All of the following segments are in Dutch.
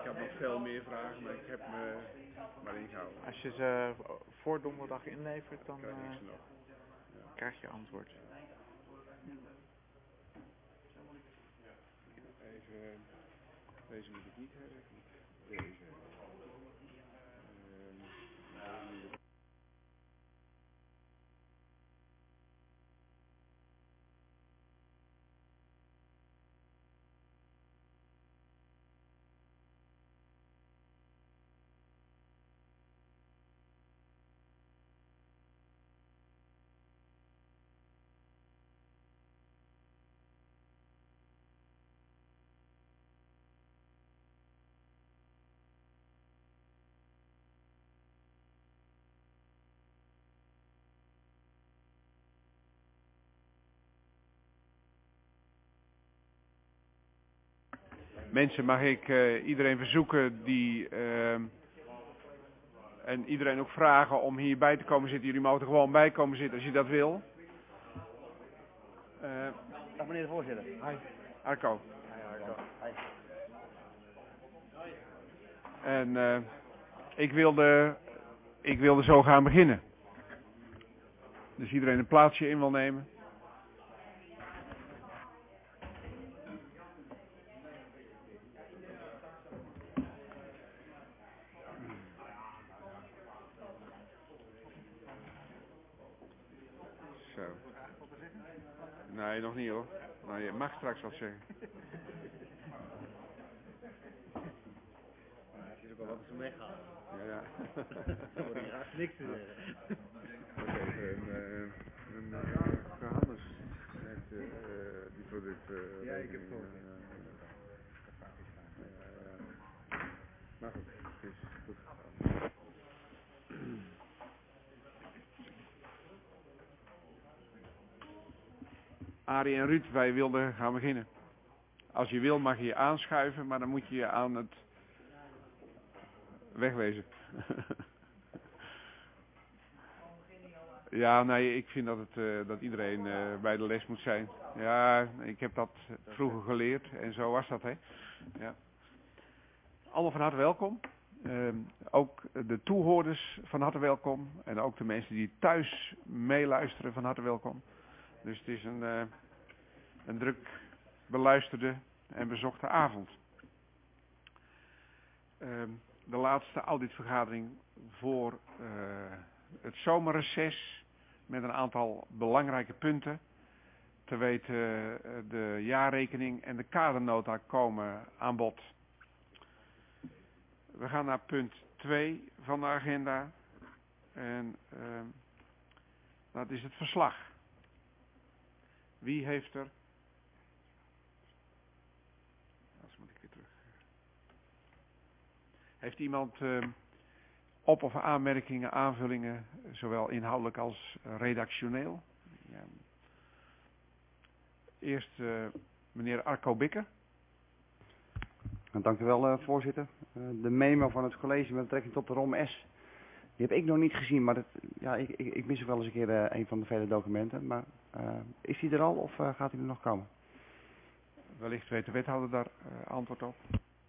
had nog veel meer vragen, maar ik heb me maar ingehouden. Als je ze voor donderdag inlevert, dan krijg je antwoord. Even, deze moet ik niet hebben. Deze. Mensen, mag ik iedereen verzoeken die en iedereen ook vragen om hierbij te komen zitten. Jullie mogen er gewoon bij komen zitten als je dat wil. Dag meneer de voorzitter. Hi. Arco. Hi Arco. Hi. En ik wilde zo gaan beginnen. Dus iedereen een plaatsje in wil nemen. Zo. Nee, nog niet hoor. Nou, je mag straks wat zeggen. Je is ook wel wat ze meegaan. Ja. Dan wordt hier haast niks te zeggen. Oké, Johannes met die producten. Ja, ik heb het gehoord. Maar goed, het is goed gegaan. Arie en Ruud, wij wilden gaan beginnen. Als je wil mag je je aanschuiven, maar dan moet je je aan het wegwezen. Ja, nee, ik vind dat iedereen bij de les moet zijn. Ja, ik heb dat vroeger geleerd en zo was dat, hè. Ja. Allemaal van harte welkom. Ook de toehoorders van harte welkom. En ook de mensen die thuis meeluisteren van harte welkom. Dus het is een druk beluisterde en bezochte avond. De laatste auditvergadering voor het zomerreces met een aantal belangrijke punten. Te weten de jaarrekening en de kadernota komen aan bod. We gaan naar punt 2 van de agenda. En dat is het verslag. Wie heeft er... Dat moet ik weer terug. Heeft iemand op- of aanmerkingen, aanvullingen, zowel inhoudelijk als redactioneel? Ja. Eerst meneer Arco Bikker. Dank u wel, voorzitter. De memo van het college met betrekking tot de ROM-S, die heb ik nog niet gezien, maar ik mis wel eens een keer een van de vele documenten. Maar is die er al of gaat die er nog komen? Wellicht weet de wethouder daar antwoord op.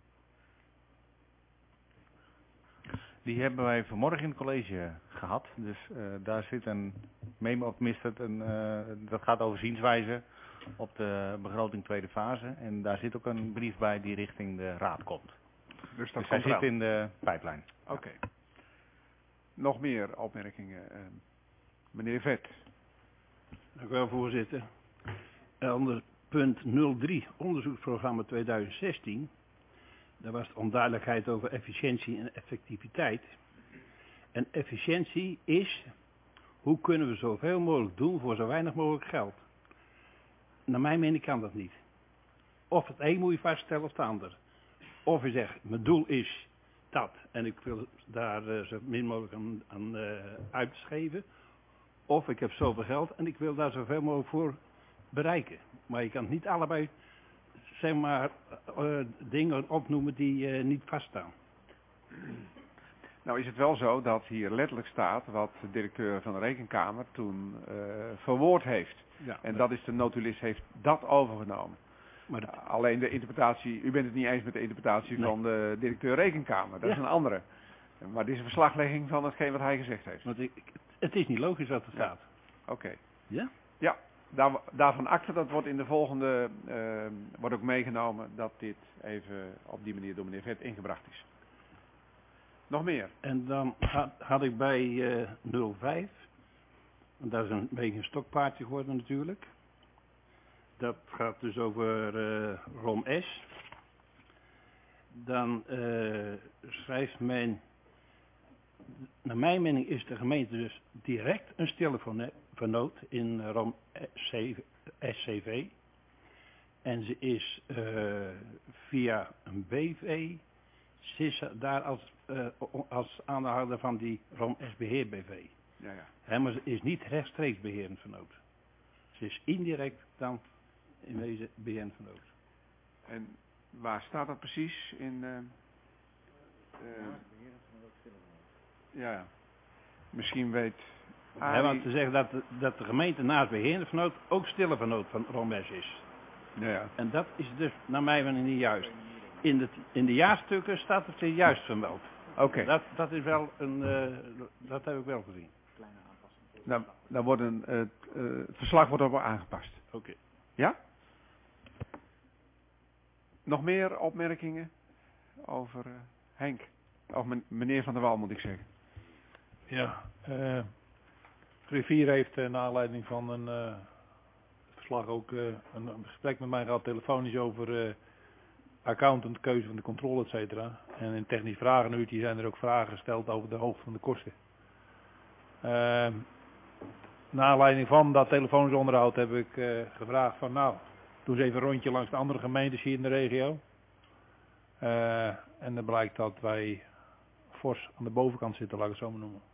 Die hebben wij vanmorgen in het college gehad. Dus daar zit een memo op, dat gaat over zienswijze op de begroting tweede fase. En daar zit ook een brief bij die richting de raad komt. Dus dat hij zit in de pijplijn. Oké. Ja. Nog meer opmerkingen? Meneer Vet. Dank u wel, voorzitter. Onder punt 03, onderzoeksprogramma 2016. Daar was de onduidelijkheid over efficiëntie en effectiviteit. En efficiëntie is, hoe kunnen we zoveel mogelijk doen voor zo weinig mogelijk geld? Naar mijn mening kan dat niet. Of het een moet je vaststellen of het ander. Of je zegt, mijn doel is dat en ik wil daar zo min mogelijk aan uitgeven. Of ik heb zoveel geld en ik wil daar zoveel mogelijk voor bereiken. Maar je kan niet allebei, zeg maar, dingen opnoemen die niet vaststaan. Nou is het wel zo dat hier letterlijk staat wat de directeur van de Rekenkamer toen verwoord heeft. Ja, en dat is de notulist heeft dat overgenomen. Maar Alleen de interpretatie, u bent het niet eens met de interpretatie Nee. van de directeur Rekenkamer. Dat is Ja. een andere. Maar dit is een verslaglegging van hetgeen wat hij gezegd heeft. want het is niet logisch wat er Ja. staat. Oké. Ja? Ja, daarvan akte, dat wordt in de volgende, wordt ook meegenomen dat dit even op die manier door meneer Vet ingebracht is. Nog meer? En dan had ik bij 05, want dat is een beetje een stokpaardje geworden natuurlijk. Dat gaat dus over ROM S. Dan schrijft men, naar mijn mening is de gemeente dus direct een stille vernoot in ROM SCV. En ze is via een BV, daar als aandeelhouder van die ROM S Beheer BV. Ja, ja. Maar ze is niet rechtstreeks beherend vernoot. Ze is indirect dan in wezen beherend vernoot. En waar staat dat precies in? Ja, misschien weet Hij want te zeggen dat de gemeente naast beherend vernoot ook stille vernoot van ROM S is. Ja, ja. En dat is dus naar mijn mening niet juist. In de jaarstukken staat het er juist vermeld. Oké. Dat is wel een, dat heb ik wel gezien. Dan wordt het verslag wordt op aangepast. Oké. Ja? Nog meer opmerkingen over Henk? Of meneer Van der Wal moet ik zeggen. Ja, Griffier heeft naar aanleiding van een verslag ook een gesprek met mij gehad, telefonisch over accountant, keuze van de controle, et cetera. En in technisch vragenuurtje zijn er ook vragen gesteld over de hoogte van de kosten. Naar aanleiding van dat telefonisch onderhoud heb ik gevraagd van nou, doe eens even een rondje langs de andere gemeentes hier in de regio. En dan blijkt dat wij fors aan de bovenkant zitten, laat ik het zo maar noemen.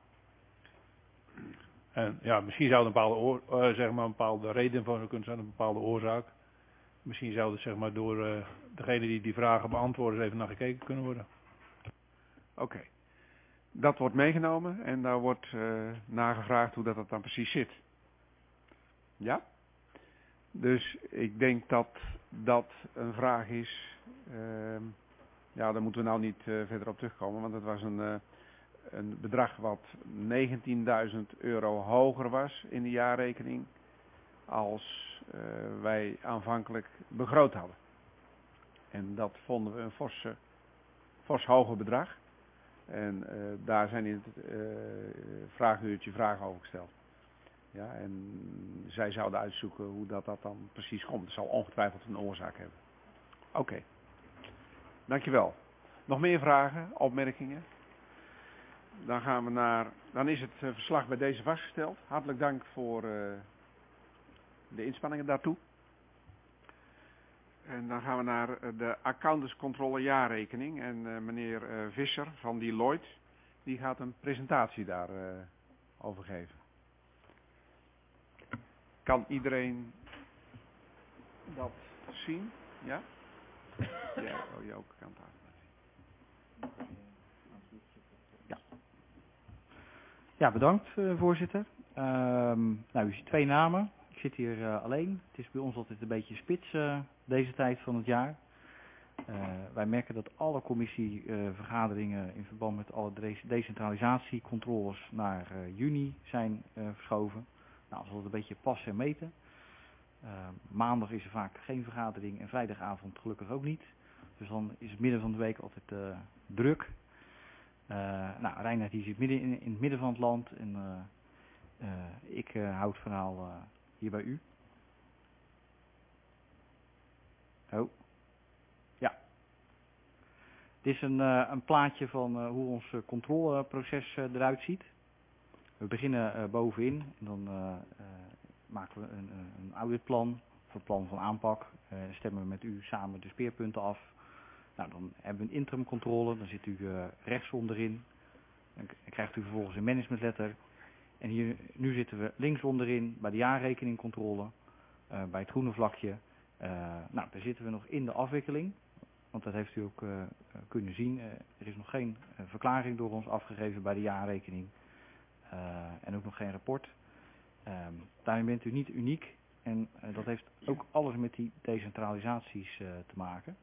En ja, misschien zou er een bepaalde reden voor kunnen zijn, een bepaalde oorzaak. Misschien zou er zeg maar door degene die vragen beantwoorden eens even naar gekeken kunnen worden. Oké. Dat wordt meegenomen en daar wordt nagevraagd hoe dat dan precies zit. Ja? Dus ik denk dat dat een vraag is. Ja, daar moeten we nou niet verder op terugkomen, want het was een bedrag wat €19.000 hoger was in de jaarrekening als wij aanvankelijk begroot hadden. En dat vonden we een fors hoger bedrag. En daar zijn in het vraaguurtje vragen over gesteld. Ja, en zij zouden uitzoeken hoe dat dan precies komt. Het zal ongetwijfeld een oorzaak hebben. Oké. Dankjewel. Nog meer vragen, opmerkingen? Dan gaan we dan is het verslag bij deze vastgesteld. Hartelijk dank voor de inspanningen daartoe. En dan gaan we naar de accountantscontrole jaarrekening. En meneer Visser van Deloitte, die gaat een presentatie daar over geven. Kan iedereen dat zien? Ja? Ja, je ook kan het laten zien. Ja, bedankt voorzitter. Nou, u ziet 2 namen. Ik zit hier alleen. Het is bij ons altijd een beetje spits deze tijd van het jaar. Wij merken dat alle commissievergaderingen in verband met alle decentralisatiecontroles naar juni zijn verschoven. Nou, dat is altijd een beetje passen en meten. Maandag is er vaak geen vergadering en vrijdagavond gelukkig ook niet. Dus dan is het midden van de week altijd druk. Nou, Reinhard die zit midden in het midden van het land en ik hou het verhaal hier bij u. Oh. Ja. Dit is een plaatje van hoe ons controleproces eruit ziet. We beginnen bovenin en dan maken we een auditplan of een plan van aanpak. Stemmen we met u samen de speerpunten af. Nou, dan hebben we een interimcontrole, dan zit u rechts onderin. Dan krijgt u vervolgens een managementletter. En hier, nu zitten we links onderin bij de jaarrekeningcontrole, bij het groene vlakje. Nou, daar zitten we nog in de afwikkeling, want dat heeft u ook kunnen zien. Er is nog geen verklaring door ons afgegeven bij de jaarrekening en ook nog geen rapport. Daarin bent u niet uniek. En dat heeft ook alles met die decentralisaties te maken.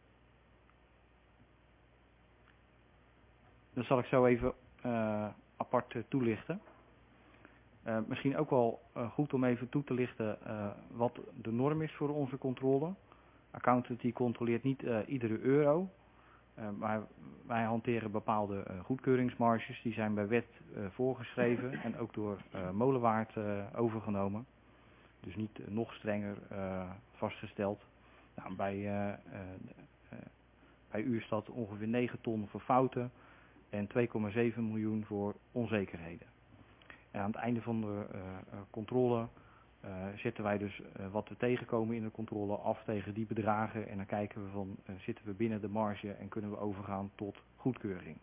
Dat zal ik zo even apart toelichten. Misschien ook wel goed om even toe te lichten wat de norm is voor onze controle. Accountant die controleert niet iedere euro, maar wij hanteren bepaalde goedkeuringsmarges. Die zijn bij wet voorgeschreven en ook door Molenwaard overgenomen. Dus niet nog strenger vastgesteld. Nou, bij u is dat ongeveer 9 ton voor fouten en 2,7 miljoen voor onzekerheden. En aan het einde van de controle zetten wij dus wat we tegenkomen in de controle af tegen die bedragen. En dan kijken we van, zitten we binnen de marge en kunnen we overgaan tot goedkeuring.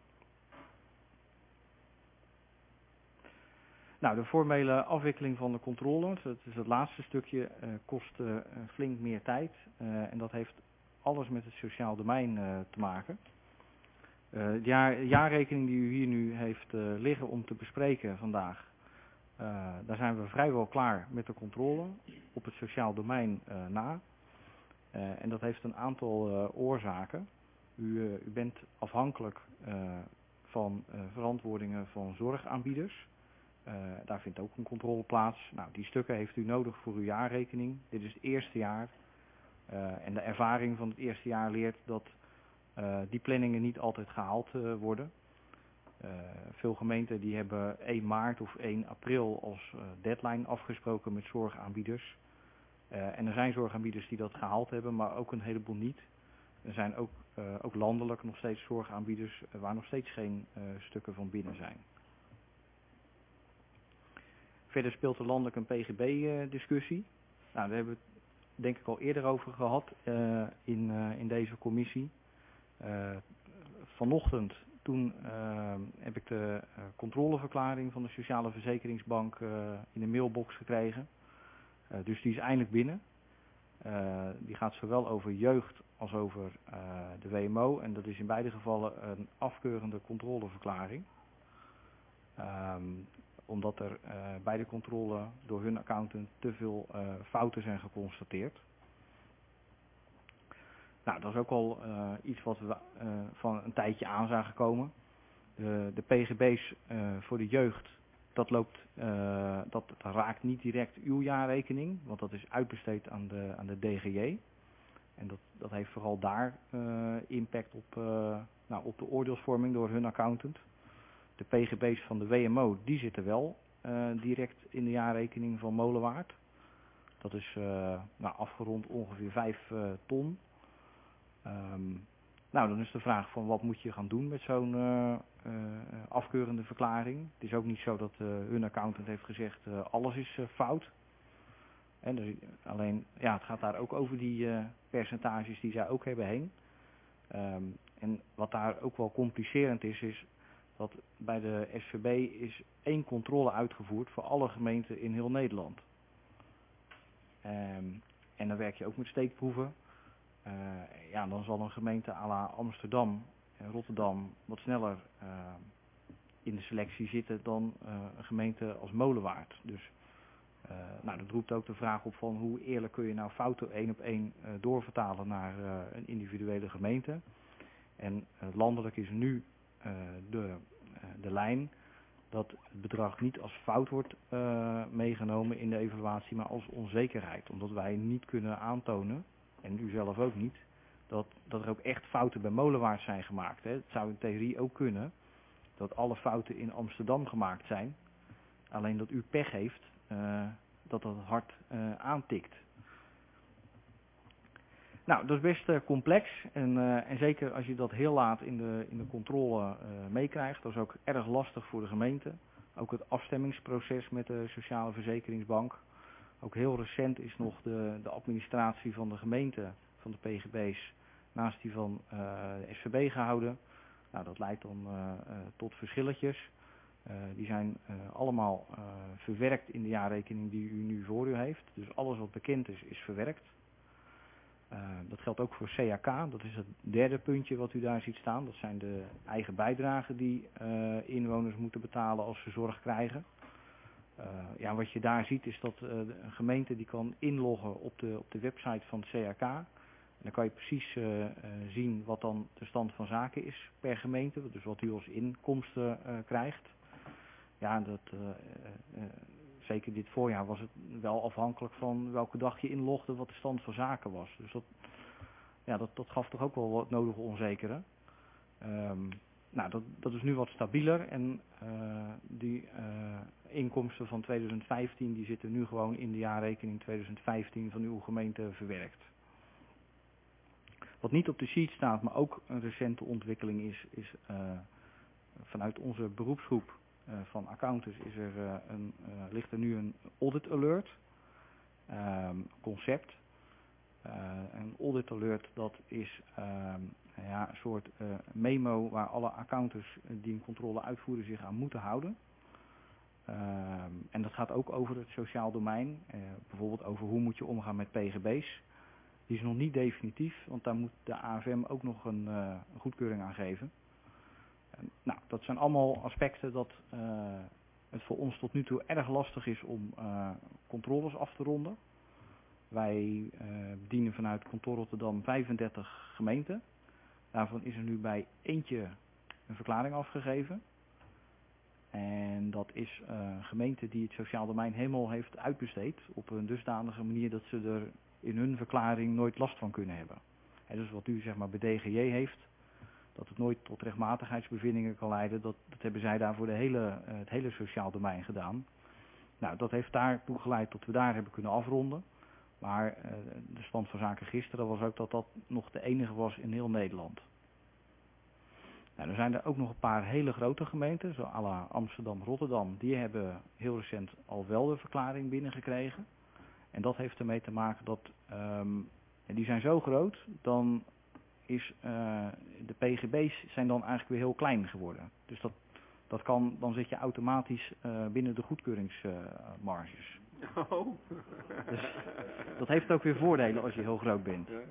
Nou, de formele afwikkeling van de controle, dat is het laatste stukje, kost flink meer tijd. En dat heeft alles met het sociaal domein te maken. De jaarrekening die u hier nu heeft liggen om te bespreken vandaag, daar zijn we vrijwel klaar met de controle op het sociaal domein na. En dat heeft een aantal oorzaken. U bent afhankelijk van verantwoordingen van zorgaanbieders. Daar vindt ook een controle plaats. Nou, die stukken heeft u nodig voor uw jaarrekening. Dit is het eerste jaar. En de ervaring van het eerste jaar leert dat die planningen niet altijd gehaald worden. Veel gemeenten die hebben 1 maart of 1 april als deadline afgesproken met zorgaanbieders. En er zijn zorgaanbieders die dat gehaald hebben, maar ook een heleboel niet. Er zijn ook landelijk nog steeds zorgaanbieders waar nog steeds geen stukken van binnen zijn. Verder speelt er landelijk een PGB-discussie. Nou, daar hebben we het denk ik al eerder over gehad in deze commissie. Vanochtend, toen heb ik de controleverklaring van de Sociale Verzekeringsbank in de mailbox gekregen. Dus die is eindelijk binnen. Die gaat zowel over jeugd als over de WMO. En dat is in beide gevallen een afkeurende controleverklaring. Omdat er bij de controle door hun accountant te veel fouten zijn geconstateerd. Nou, dat is ook al iets wat we van een tijdje aan zagen komen. De PGB's voor de jeugd, dat raakt niet direct uw jaarrekening, want dat is uitbesteed aan de DGJ. En dat heeft vooral daar impact op de oordeelsvorming door hun accountant. De PGB's van de WMO, die zitten wel direct in de jaarrekening van Molenwaard. Dat is afgerond ongeveer 5 ton. Nou, dan is de vraag van wat moet je gaan doen met zo'n afkeurende verklaring. Het is ook niet zo dat hun accountant heeft gezegd alles is fout. En dus, alleen, ja, het gaat daar ook over die percentages die zij ook hebben heen. En wat daar ook wel complicerend is dat bij de SVB is 1 controle uitgevoerd voor alle gemeenten in heel Nederland. En dan werk je ook met steekproeven. Ja, dan zal een gemeente à la Amsterdam en Rotterdam wat sneller in de selectie zitten dan een gemeente als Molenwaard. Dus dat roept ook de vraag op van hoe eerlijk kun je nou fouten 1 op 1 doorvertalen naar een individuele gemeente. En landelijk is nu de lijn dat het bedrag niet als fout wordt meegenomen in de evaluatie, maar als onzekerheid. Omdat wij niet kunnen aantonen, en u zelf ook niet, dat er ook echt fouten bij Molenwaard zijn gemaakt. Hè. Het zou in theorie ook kunnen dat alle fouten in Amsterdam gemaakt zijn. Alleen dat u pech heeft dat hard aantikt. Nou, dat is best complex en zeker als je dat heel laat in de controle meekrijgt. Dat is ook erg lastig voor de gemeente. Ook het afstemmingsproces met de Sociale Verzekeringsbank. Ook heel recent is nog de administratie van de gemeente van de PGB's naast die van de SVB gehouden. Nou, dat leidt dan tot verschilletjes. Die zijn allemaal verwerkt in de jaarrekening die u nu voor u heeft. Dus alles wat bekend is verwerkt. Dat geldt ook voor CAK, dat is het derde puntje wat u daar ziet staan. Dat zijn de eigen bijdragen die inwoners moeten betalen als ze zorg krijgen. Ja, wat je daar ziet is dat een gemeente die kan inloggen op de website van het CRK. En dan kan je precies zien wat dan de stand van zaken is per gemeente. Dus wat u als inkomsten krijgt. Ja, zeker dit voorjaar was het wel afhankelijk van welke dag je inlogde wat de stand van zaken was. Dus dat gaf toch ook wel wat nodige onzekere. Nou, dat is nu wat stabieler en die inkomsten van 2015 die zitten nu gewoon in de jaarrekening 2015 van uw gemeente verwerkt. Wat niet op de sheet staat, maar ook een recente ontwikkeling is vanuit onze beroepsgroep van accountants ligt er nu een audit alert concept. Een audit alert dat is een soort memo waar alle accountants die een controle uitvoeren zich aan moeten houden. En dat gaat ook over het sociaal domein. Bijvoorbeeld over hoe moet je omgaan met PGB's. Die is nog niet definitief, want daar moet de AFM ook nog een goedkeuring aan geven. Nou, dat zijn allemaal aspecten dat het voor ons tot nu toe erg lastig is om controles af te ronden. Wij bedienen vanuit kantoor Rotterdam 35 gemeenten. Daarvan is er nu bij eentje een verklaring afgegeven. En dat is een gemeente die het sociaal domein helemaal heeft uitbesteed op een dusdanige manier dat ze er in hun verklaring nooit last van kunnen hebben. En dus wat u zeg maar bij DGJ heeft, dat het nooit tot rechtmatigheidsbevindingen kan leiden, dat hebben zij daar voor het hele sociaal domein gedaan. Nou, dat heeft daartoe geleid dat we daar hebben kunnen afronden. Maar de stand van zaken gisteren was ook dat nog de enige was in heel Nederland. Nou, er zijn er ook nog een paar hele grote gemeenten, zo à la Amsterdam, Rotterdam. Die hebben heel recent al wel de verklaring binnengekregen. En dat heeft ermee te maken dat, en die zijn zo groot, dan is de PGB's zijn dan eigenlijk weer heel klein geworden. Dus dan zit je automatisch binnen de goedkeuringsmarges. Oh. Dus dat heeft ook weer voordelen als je heel groot bent. Ja.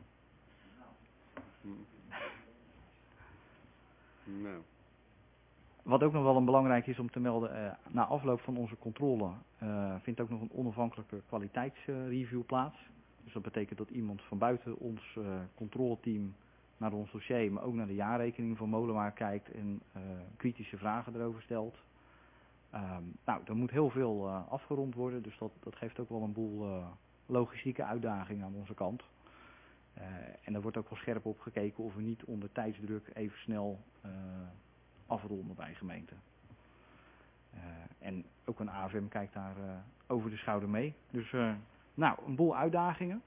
Nou. Wat ook nog wel een belangrijk is om te melden, na afloop van onze controle vindt ook nog een onafhankelijke kwaliteitsreview plaats. Dus dat betekent dat iemand van buiten ons controleteam naar ons dossier, maar ook naar de jaarrekening van Molenaar kijkt en kritische vragen erover stelt. Nou, er moet heel veel afgerond worden, dus dat geeft ook wel een boel logistieke uitdagingen aan onze kant. En er wordt ook wel scherp op gekeken of we niet onder tijdsdruk even snel afronden bij gemeenten. En ook een AFM kijkt daar over de schouder mee. Dus nou, een boel uitdagingen.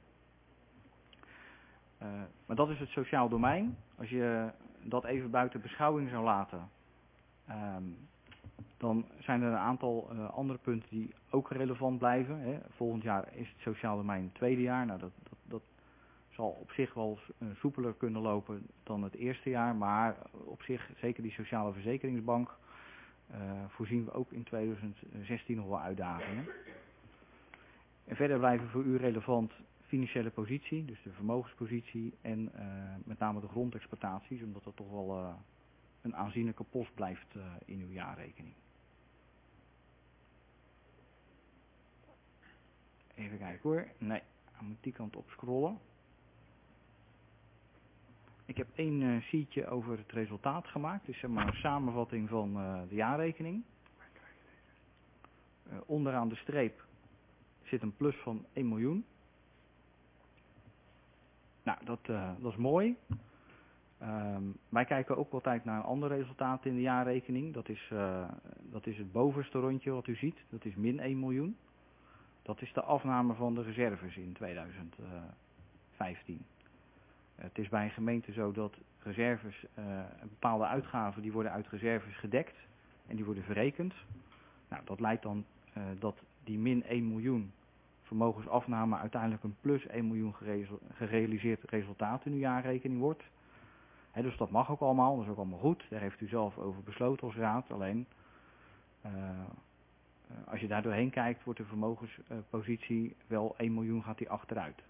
Maar dat is het sociaal domein. Als je dat even buiten beschouwing zou laten, dan zijn er een aantal andere punten die ook relevant blijven. Hè. Volgend jaar is het sociaal domein het tweede jaar. Nou, dat zal op zich wel soepeler kunnen lopen dan het eerste jaar. Maar op zich, zeker die sociale verzekeringsbank, voorzien we ook in 2016 nog wel uitdagingen. En verder blijven voor u relevant financiële positie, dus de vermogenspositie en met name de grondexploitaties, omdat dat toch wel een aanzienlijke post blijft in uw jaarrekening. Even kijken hoor. Nee, dan moet die kant op scrollen. Ik heb één sheetje over het resultaat gemaakt. Dus zeg maar een samenvatting van de jaarrekening. Onderaan de streep zit een plus van 1 miljoen. Nou, dat is mooi. Wij kijken ook altijd naar een ander resultaat in de jaarrekening. Dat is het bovenste rondje wat u ziet. Dat is min 1 miljoen. Dat is de afname van de reserves in 2015. Het is bij een gemeente zo dat reserves, bepaalde uitgaven, die worden uit reserves gedekt en die worden verrekend. Nou, dat leidt dan dat die min 1 miljoen vermogensafname uiteindelijk een plus 1 miljoen gerealiseerd resultaat in uw jaarrekening wordt. Dus dat mag ook allemaal, dat is ook allemaal goed. Daar heeft u zelf over besloten als raad. Alleen, als je daar doorheen kijkt, wordt de vermogenspositie wel 1 miljoen gaat die achteruit.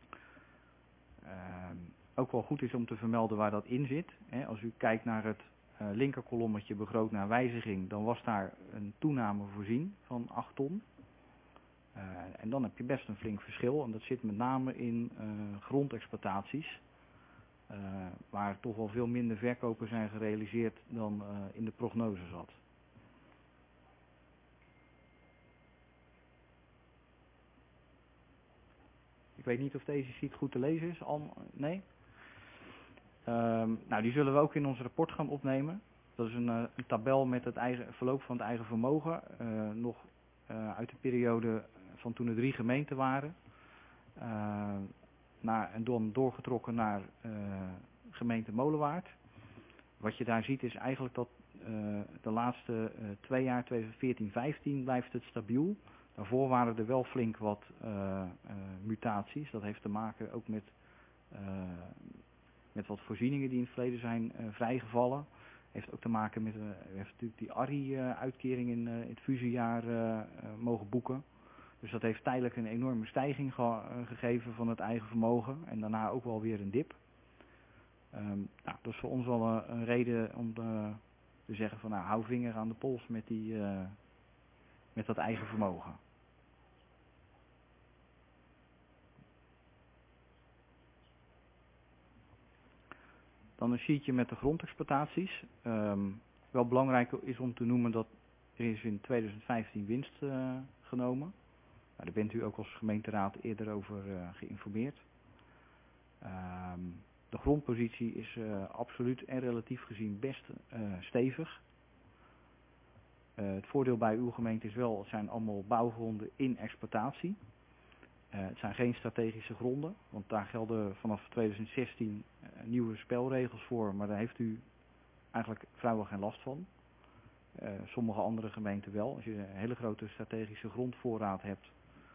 Ook wel goed is om te vermelden waar dat in zit. Als u kijkt naar het linkerkolommetje begroot naar wijziging, dan was daar een toename voorzien van 8 ton. En dan heb je best een flink verschil. En dat zit met name in grondexploitaties. Waar toch wel veel minder verkopen zijn gerealiseerd dan in de prognose zat. Ik weet niet of deze sheet goed te lezen is. Nee? Nou, die zullen we ook in ons rapport gaan opnemen. Dat is een tabel met het verloop van het eigen vermogen. Nog uit de periode van toen er 3 gemeenten waren. En dan doorgetrokken naar gemeente Molenwaard. Wat je daar ziet is eigenlijk dat de laatste 2 jaar, 2014-15, blijft het stabiel. Daarvoor waren er wel flink wat mutaties. Dat heeft te maken ook met wat voorzieningen die in het verleden zijn vrijgevallen. Heeft ook te maken met heeft natuurlijk die ARRI-uitkering in het fusiejaar mogen boeken. Dus dat heeft tijdelijk een enorme stijging gegeven van het eigen vermogen. En daarna ook wel weer een dip. Nou, dat is voor ons wel een reden om te zeggen van nou, hou vinger aan de pols met dat eigen vermogen. Dan een sheetje met de grondexploitaties. Wel belangrijk is om te noemen dat er is in 2015 winst genomen. Nou, daar bent u ook als gemeenteraad eerder over geïnformeerd. De grondpositie is absoluut en relatief gezien best stevig. Het voordeel bij uw gemeente is wel, het zijn allemaal bouwgronden in exploitatie. Het zijn geen strategische gronden, want daar gelden vanaf 2016 nieuwe spelregels voor, maar daar heeft u eigenlijk vrijwel geen last van. Sommige andere gemeenten wel. Als je een hele grote strategische grondvoorraad hebt,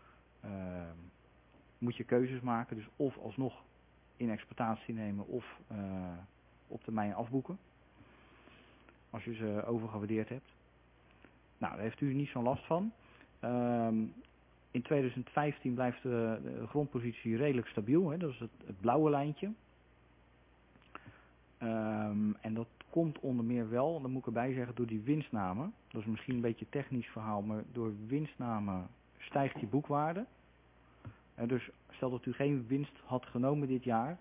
moet je keuzes maken. Dus of alsnog in exploitatie nemen of op termijn afboeken. Als je ze overgewaardeerd hebt. Nou, daar heeft u niet zo'n last van. In 2015 blijft de grondpositie redelijk stabiel. Hè? Dat is het blauwe lijntje. En dat komt onder meer wel, dan moet ik erbij zeggen, door die winstname. Dat is misschien een beetje een technisch verhaal, maar door winstname stijgt die boekwaarde. Dus stel dat u geen winst had genomen dit jaar,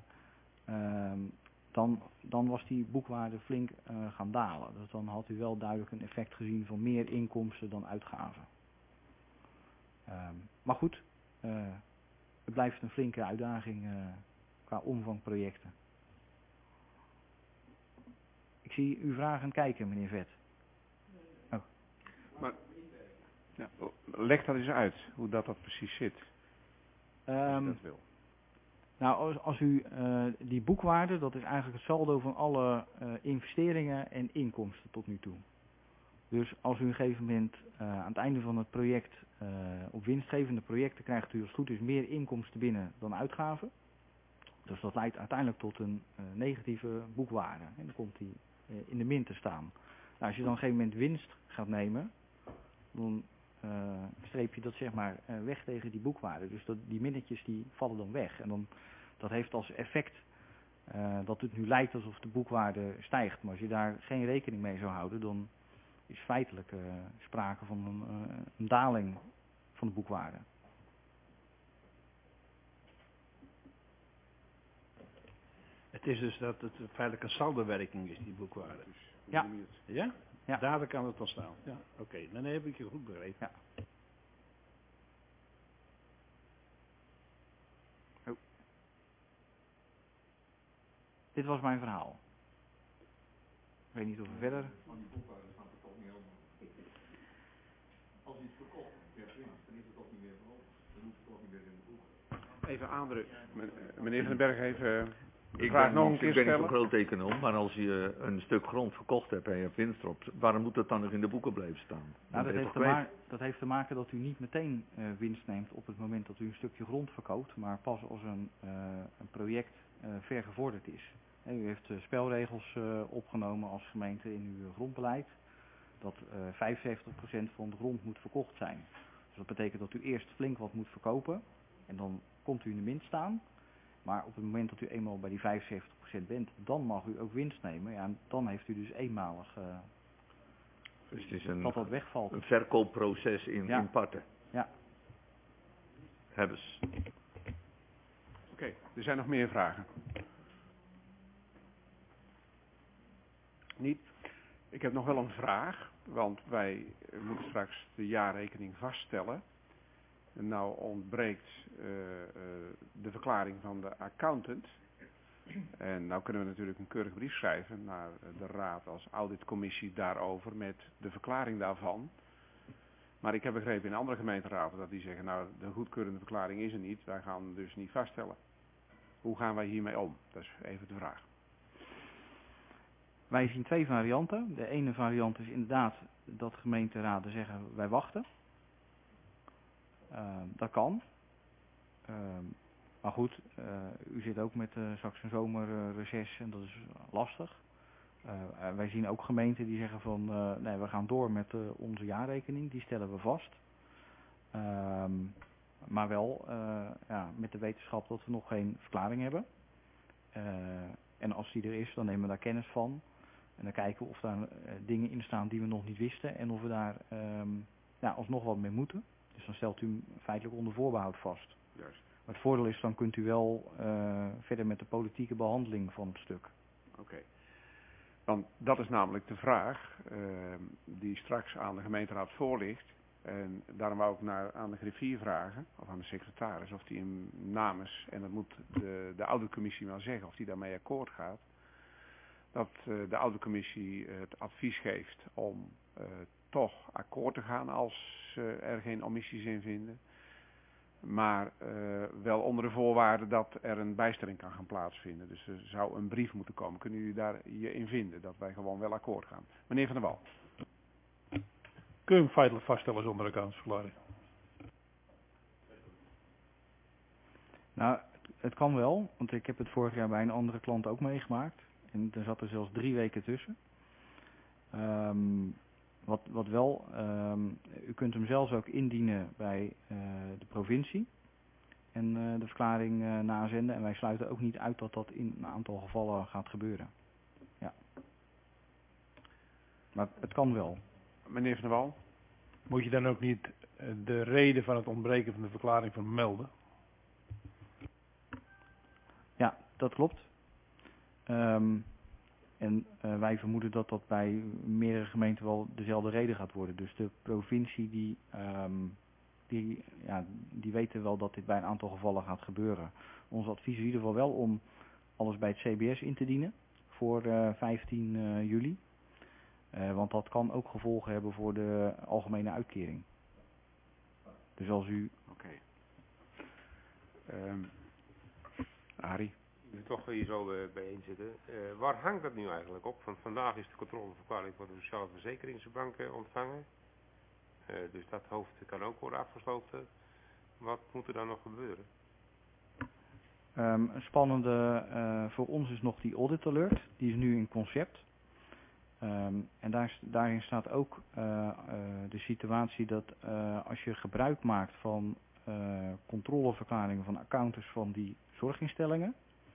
dan was die boekwaarde flink gaan dalen. Dus dan had u wel duidelijk een effect gezien van meer inkomsten dan uitgaven. Maar goed, het blijft een flinke uitdaging qua omvang projecten. Ik zie u vragen kijken, meneer Vet. Oh. Maar, ja, leg dat eens uit, hoe dat precies zit. Als je dat wil. Nou, als u die boekwaarde, dat is eigenlijk het saldo van alle investeringen en inkomsten tot nu toe. Dus als u op een gegeven moment aan het einde van het project op winstgevende projecten krijgt u als het goed is meer inkomsten binnen dan uitgaven. Dus dat leidt uiteindelijk tot een negatieve boekwaarde. En dan komt die in de min te staan. Nou, als je dan op een gegeven moment winst gaat nemen, dan streep je dat zeg maar weg tegen die boekwaarde. Dus die minnetjes die vallen dan weg. En dan, dat heeft als effect dat het nu lijkt alsof de boekwaarde stijgt. Maar als je daar geen rekening mee zou houden, dan is feitelijk sprake van een daling van de boekwaarde. Het is dus dat het feitelijk een saldowerking is, die boekwaarde. Ja. Ja? Ja. Daar kan het ontstaan. Ja. Oké, dan heb ik je goed begrepen. Ja. Oh. Dit was mijn verhaal. Ik weet niet of we verder... Van die boekwaarde gaat het toch niet over. Als iets verkocht werd winst, dan is het toch niet meer verkocht. Dan moet het toch niet meer in de boek. Even aandrukken. Meneer Van den Berg even... Ik vraag ben nog een niet keer een stellen. groot econoom, maar als je een stuk grond verkocht hebt en je hebt winst erop, waarom moet het dan nog in de boeken blijven staan? Nou, ben je toch dat heeft te maken dat u niet meteen winst neemt op het moment dat u een stukje grond verkoopt, maar pas als een project ver gevorderd is. U heeft spelregels opgenomen als gemeente in uw grondbeleid, dat 75% van de grond moet verkocht zijn. Dus dat betekent dat u eerst flink wat moet verkopen en dan komt u in de min staan. Maar op het moment dat u eenmaal bij die 75% bent, dan mag u ook winst nemen. Ja, en dan heeft u dus eenmalig Dus het is dat wegvalt. een verkoopproces in parten. Ja. Hebbes. Oké, er zijn nog meer vragen. Niet? Ik heb nog wel een vraag, want wij moeten straks de jaarrekening vaststellen. En nou ontbreekt de verklaring van de accountant. En nou kunnen we natuurlijk een keurig brief schrijven naar de raad als auditcommissie daarover met de verklaring daarvan. Maar ik heb begrepen in andere gemeenteraden dat die zeggen, nou de goedkeurende verklaring is er niet, wij gaan hem dus niet vaststellen. Hoe gaan wij hiermee om? Dat is even de vraag. Wij zien twee varianten. De ene variant is inderdaad dat gemeenteraden zeggen wij wachten. Dat kan. Maar goed, u zit ook met straks een zomerreces en dat is lastig. Wij zien ook gemeenten die zeggen van nee, we gaan door met onze jaarrekening, die stellen we vast. Maar wel met de wetenschap dat we nog geen verklaring hebben. En als die er is, dan nemen we daar kennis van. En dan kijken we of daar dingen in staan die we nog niet wisten en of we daar alsnog wat mee moeten. Dus dan stelt u hem feitelijk onder voorbehoud vast. Juist. Maar het voordeel is, dan kunt u wel verder met de politieke behandeling van het stuk. Oké. Want dat is namelijk de vraag die straks aan de gemeenteraad voorligt. En daarom wou ik aan de griffier vragen, of aan de secretaris, of die hem namens, en dat moet de auditcommissie wel zeggen, of die daarmee akkoord gaat. Dat de auditcommissie het advies geeft om toch akkoord te gaan als er geen omissies in vinden. Maar wel onder de voorwaarde dat er een bijstelling kan gaan plaatsvinden. Dus er zou een brief moeten komen. Kunnen jullie daar je in vinden? Dat wij gewoon wel akkoord gaan. Meneer Van der Wal. Kun je hem feitelijk vaststellen zonder accountsverklaring? Nou, het kan wel. Want ik heb het vorig jaar bij een andere klant ook meegemaakt. En er zat er zelfs 3 weken tussen. Wat wel, u kunt hem zelfs ook indienen bij de provincie en de verklaring nazenden. En wij sluiten ook niet uit dat dat in een aantal gevallen gaat gebeuren. Ja. Maar het kan wel. Meneer Van der Wal. Moet je dan ook niet de reden van het ontbreken van de verklaring van melden? Ja, dat klopt. En wij vermoeden dat dat bij meerdere gemeenten wel dezelfde reden gaat worden. Dus de provincie die weten wel dat dit bij een aantal gevallen gaat gebeuren. Ons advies is in ieder geval wel om alles bij het CBS in te dienen voor 15 juli. Want dat kan ook gevolgen hebben voor de algemene uitkering. Dus als u... Oké. Arie. Nu toch hier zo bijeen zitten. Waar hangt dat nu eigenlijk op? Want vandaag is de controleverklaring voor de sociale verzekeringsbank ontvangen. Dus dat hoofd kan ook worden afgesloten. Wat moet er dan nog gebeuren? Een spannende voor ons is nog die audit alert. Die is nu in concept. En daarin staat ook de situatie dat als je gebruik maakt van controleverklaringen van accountants van die zorginstellingen.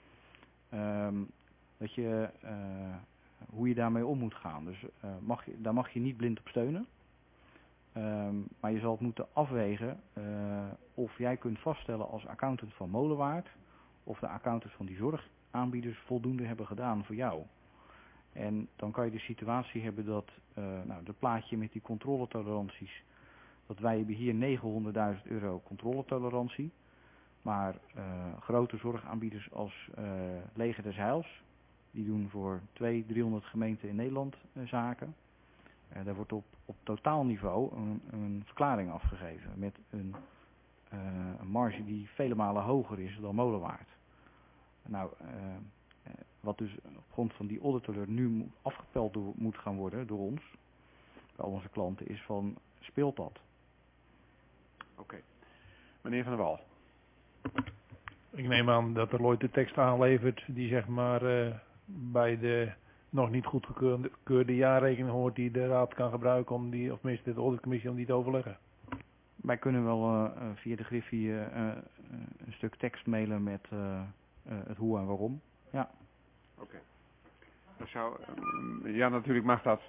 Dat je, hoe je daarmee om moet gaan. Dus daar mag je niet blind op steunen. Maar je zal het moeten afwegen of jij kunt vaststellen als accountant van Molenwaard of de accountants van die zorgaanbieders voldoende hebben gedaan voor jou. En dan kan je de situatie hebben dat de plaatje met die controletoleranties, dat wij hebben hier €900.000 controletolerantie. Maar grote zorgaanbieders als Leger des Heils, die doen voor 200-300 gemeenten in Nederland zaken. Daar wordt op totaalniveau een verklaring afgegeven met een marge die vele malen hoger is dan Molenwaard. Nou, wat dus op grond van die audit alert nu afgepeld moet gaan worden door ons, bij al onze klanten, is van speelt dat? Oké. Meneer Van der Wal. Ik neem aan dat de Lloyd de tekst aanlevert die zeg maar bij de nog niet goedgekeurde jaarrekening hoort die de raad kan gebruiken om die, of tenminste de auditcommissie om die te overleggen. Wij kunnen wel via de Griffie een stuk tekst mailen met het hoe en waarom. Ja. Oké. Dat zou, ja, natuurlijk mag dat.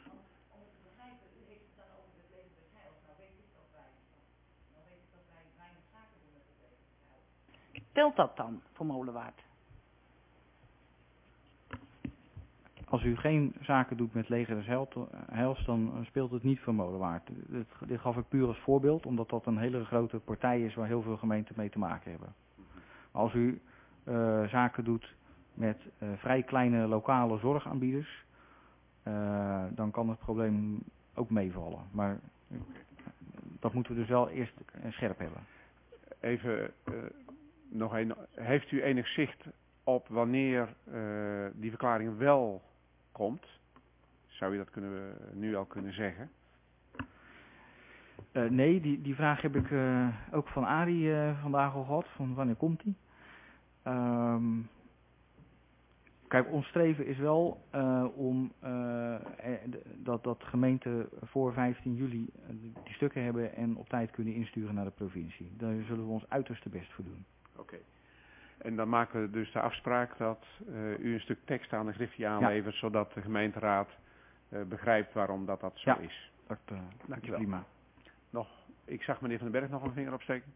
Telt dat dan voor Molenwaard? Als u geen zaken doet met Leger des Heils, dan speelt het niet voor Molenwaard. Dit gaf ik puur als voorbeeld, omdat dat een hele grote partij is waar heel veel gemeenten mee te maken hebben. Maar als u zaken doet met vrij kleine lokale zorgaanbieders, dan kan het probleem ook meevallen. Maar dat moeten we dus wel eerst scherp hebben. Even nog een. Heeft u enig zicht op wanneer die verklaring wel komt? Zou je dat nu al kunnen zeggen? Nee, die vraag heb ik ook van Arie vandaag al gehad. Van wanneer komt die? Kijk, ons streven is wel om dat gemeenten voor 15 juli die stukken hebben en op tijd kunnen insturen naar de provincie. Daar zullen we ons uiterste best voor doen. Oké. En dan maken we dus de afspraak dat u een stuk tekst aan de Griffie aanlevert, zodat de gemeenteraad begrijpt waarom dat zo is. Dankjewel. Prima. Ik zag meneer Van den Berg nog een vinger opsteken.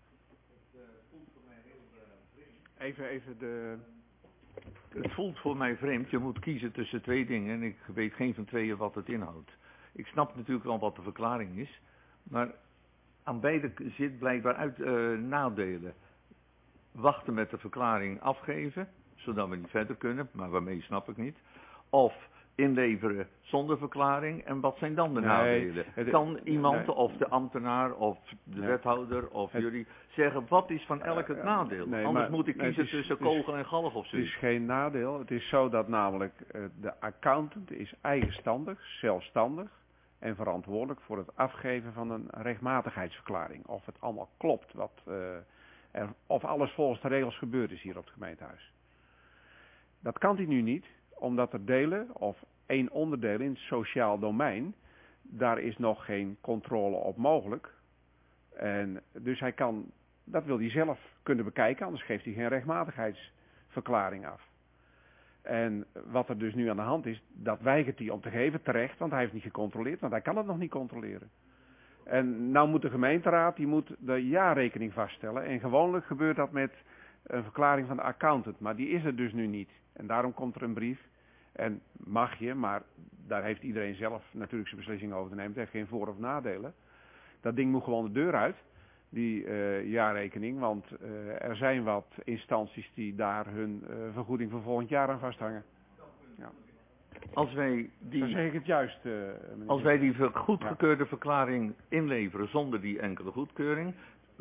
Even de... Het voelt voor mij vreemd. Je moet kiezen tussen twee dingen en ik weet geen van tweeën wat het inhoudt. Ik snap natuurlijk wel wat de verklaring is, maar aan beide zit blijkbaar uit nadelen. Wachten met de verklaring afgeven, zodat we niet verder kunnen, maar waarmee snap ik niet. Of inleveren zonder verklaring, en wat zijn dan de nadelen? Kan iemand, of de ambtenaar, of de wethouder, of jullie zeggen, wat is van elk het nadeel? Anders moet ik kiezen tussen kogel en galg of zo. Het is geen nadeel, het is zo dat namelijk de accountant is eigenstandig, zelfstandig en verantwoordelijk voor het afgeven van een rechtmatigheidsverklaring. Of het allemaal klopt, of alles volgens de regels gebeurd is hier op het gemeentehuis. Dat kan hij nu niet, omdat er delen of één onderdeel in het sociaal domein, daar is nog geen controle op mogelijk. En dus dat wil hij zelf kunnen bekijken, anders geeft hij geen rechtmatigheidsverklaring af. En wat er dus nu aan de hand is, dat weigert hij om te geven, terecht, want hij heeft niet gecontroleerd, want hij kan het nog niet controleren. En nou moet de gemeenteraad, die moet de jaarrekening vaststellen. En gewoonlijk gebeurt dat met een verklaring van de accountant, maar die is er dus nu niet. En daarom komt er een brief. En mag je, maar daar heeft iedereen zelf natuurlijk zijn beslissing over te nemen. Het heeft geen voor- of nadelen. Dat ding moet gewoon de deur uit, die jaarrekening. Want er zijn wat instanties die daar hun vergoeding voor volgend jaar aan vasthangen. Ja. Als wij die, dan zeg ik het juist, als wij die goedgekeurde verklaring inleveren zonder die enkele goedkeuring,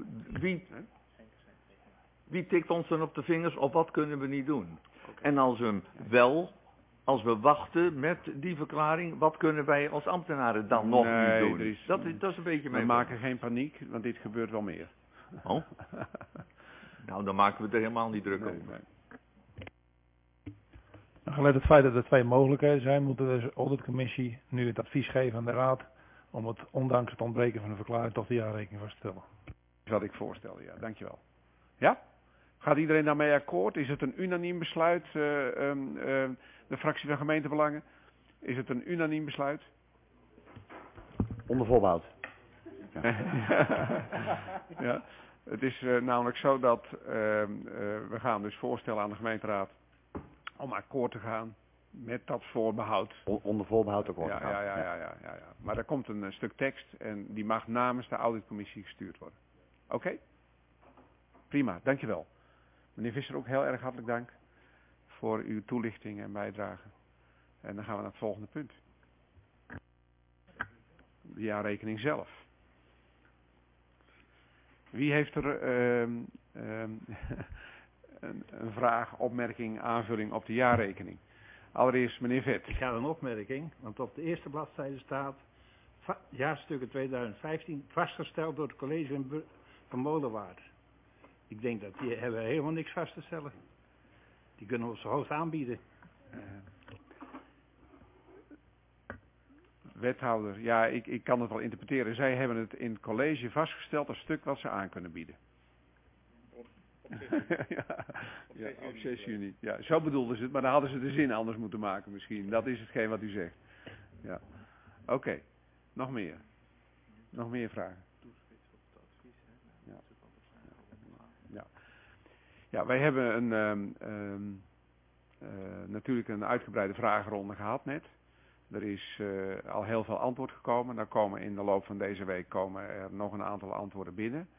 wie tikt ons dan op de vingers of wat kunnen we niet doen? En als we wachten met die verklaring, wat kunnen wij als ambtenaren dan nog niet doen? Dat is een beetje mijn... We maken geen paniek, want dit gebeurt wel meer. Oh? Nou, dan maken we er helemaal niet druk over. Gelet het feit dat er twee mogelijkheden zijn, moet de auditcommissie nu het advies geven aan de raad om het, ondanks het ontbreken van de verklaring, toch de jaarrekening vast te stellen. Dat is wat ik voorstel, ja. Dankjewel. Ja? Gaat iedereen daarmee akkoord? Is het een unaniem besluit, de fractie van gemeentebelangen? Is het een unaniem besluit? Onder voorbehoud. Ja. Ja. Het is namelijk zo dat we gaan dus voorstellen aan de gemeenteraad om akkoord te gaan met dat voorbehoud. Onder voorbehoud akkoord te gaan. Ja. Maar er komt een stuk tekst en die mag namens de auditcommissie gestuurd worden. Oké? Prima, dankjewel. Meneer Visser, ook heel erg hartelijk dank voor uw toelichting en bijdrage. En dan gaan we naar het volgende punt. De jaarrekening zelf. Wie heeft er een vraag, opmerking, aanvulling op de jaarrekening? Allereerst meneer Vet. Ik ga een opmerking, want op de eerste bladzijde staat jaarstukken 2015 vastgesteld door het college van Molenwaard. Ik denk dat die hebben helemaal niks vast te stellen. Die kunnen we zo hoog aanbieden. Wethouder, ja, ik kan het wel interpreteren. Zij hebben het in het college vastgesteld als stuk wat ze aan kunnen bieden. Ja, op 6 juni. Ja, zo bedoelden ze het, maar dan hadden ze de zin anders moeten maken misschien. Dat is hetgeen wat u zegt. Ja. Oké. Nog meer? Nog meer vragen? Ja. Ja. Ja, wij hebben natuurlijk een uitgebreide vragenronde gehad net. Er is al heel veel antwoord gekomen. Dan komen in de loop van deze week er nog een aantal antwoorden binnen.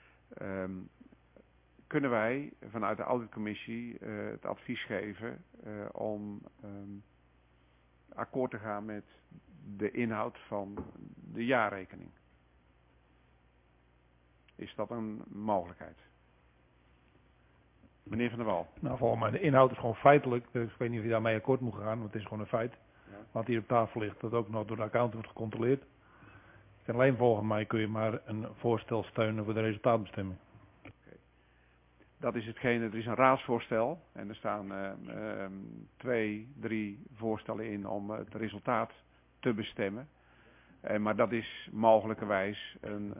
Kunnen wij vanuit de auditcommissie het advies geven om akkoord te gaan met de inhoud van de jaarrekening? Is dat een mogelijkheid? Meneer Van der Wal. Nou, volgens mij de inhoud is gewoon feitelijk. Dus ik weet niet of je daarmee akkoord moet gaan, want het is gewoon een feit. Ja. Wat hier op tafel ligt, dat ook nog door de accountant wordt gecontroleerd. En alleen volgens mij kun je maar een voorstel steunen voor de resultaatbestemming. Dat is hetgeen, er is een raadsvoorstel en er staan 2, 3 voorstellen in om het resultaat te bestemmen. Maar dat is mogelijkerwijs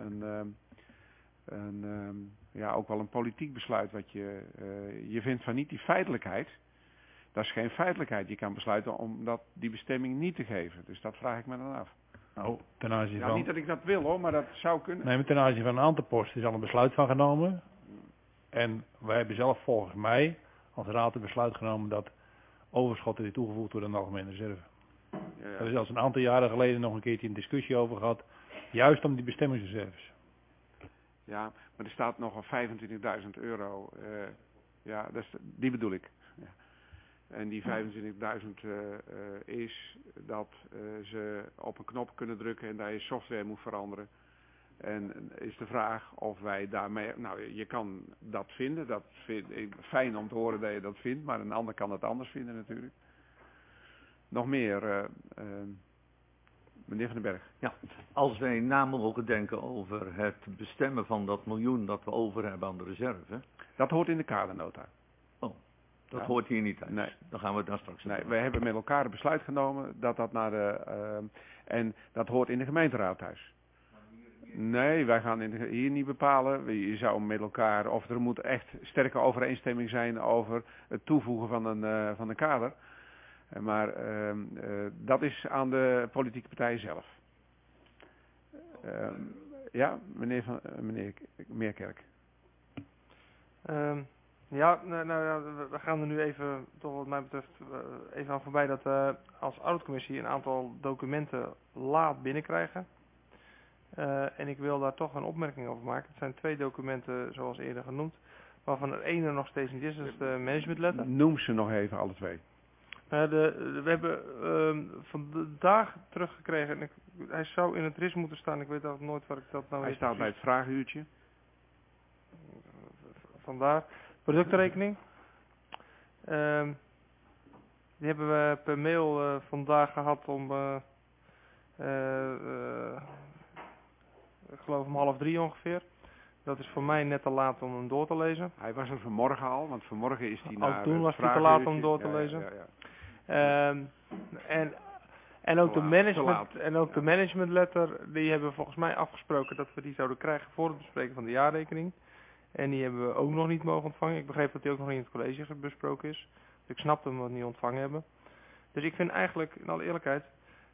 ook wel een politiek besluit wat je vindt van niet die feitelijkheid. Dat is geen feitelijkheid. Je kan besluiten om die bestemming niet te geven. Dus dat vraag ik me dan af. Nou, ten aanzien Ja, van... niet dat ik dat wil hoor, maar dat zou kunnen. Nee, maar ten aanzien van een aantal posten is al een besluit van genomen. En wij hebben zelf volgens mij als raad een besluit genomen dat overschotten die toegevoegd worden aan de algemene reserve. Ja. Er is zelfs een aantal jaren geleden nog een keertje een discussie over gehad. Juist om die bestemmingsreserves. Ja, maar er staat nog een €25.000. Ja, die bedoel ik. Ja. En die 25.000 is dat ze op een knop kunnen drukken en dat je software moet veranderen. En is de vraag of wij daarmee... Nou, je kan dat vinden. Dat vind ik fijn om te horen dat je dat vindt. Maar een ander kan het anders vinden natuurlijk. Nog meer, meneer Van den Berg. Ja, als wij na mogen denken over het bestemmen van dat miljoen dat we over hebben aan de reserve. Dat hoort in de kadernota. Oh, dat hoort hier niet thuis. Nee. Dan gaan we het daar straks Nee, over. wij hebben met elkaar het besluit genomen dat naar de... en dat hoort in de gemeenteraad thuis. Nee, wij gaan hier niet bepalen. Je zou met elkaar, of er moet echt sterke overeenstemming zijn over het toevoegen van een kader. Maar dat is aan de politieke partijen zelf. Ja, meneer Meerkerk. Ja, we gaan er nu even, toch wat mij betreft, even aan voorbij dat we als auditcommissie een aantal documenten laat binnenkrijgen. En ik wil daar toch een opmerking over maken. Het zijn 2 documenten, zoals eerder genoemd, waarvan er ene nog steeds niet is, dat is de managementletter. Noem ze nog even, alle 2. We hebben vandaag teruggekregen, en hij zou in het RIS moeten staan, ik weet altijd nooit waar ik dat nou Hij weet staat bij het vragenuurtje. Vandaar. Productrekening. Die hebben we per mail vandaag gehad om, ik geloof om 2:30 ongeveer. Dat is voor mij net te laat om hem door te lezen. Hij was er vanmorgen al, want vanmorgen is hij Ook naar toen het was hij te laat om vragenuurtje. door te lezen. Ja. En ook Te laat. de managementletter, die hebben we volgens mij afgesproken dat we die zouden krijgen voor het bespreken van de jaarrekening. En die hebben we ook nog niet mogen ontvangen. Ik begreep dat die ook nog niet in het college besproken is. Dus ik snap hem wat we niet ontvangen hebben. Dus ik vind eigenlijk, in alle eerlijkheid,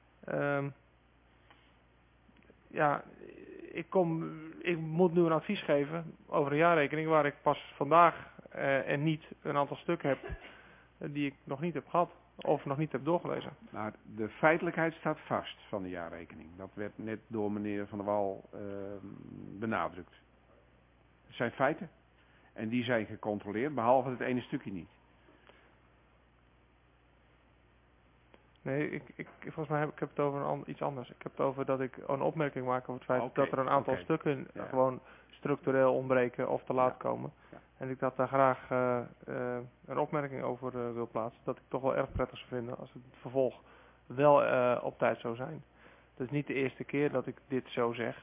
ik moet nu een advies geven over een jaarrekening waar ik pas vandaag en niet een aantal stukken heb die ik nog niet heb gehad of nog niet heb doorgelezen. Maar de feitelijkheid staat vast van de jaarrekening. Dat werd net door meneer Van der Wal benadrukt. Het zijn feiten. En die zijn gecontroleerd, behalve het ene stukje niet. Nee, volgens mij heb ik het over iets anders. Ik heb het over dat ik een opmerking maak over het feit dat er een aantal stukken gewoon structureel ontbreken of te laat komen. Ja. En ik dat daar graag een opmerking over wil plaatsen. Dat ik toch wel erg prettig zou vinden als het vervolg wel op tijd zou zijn. Het is niet de eerste keer dat ik dit zo zeg.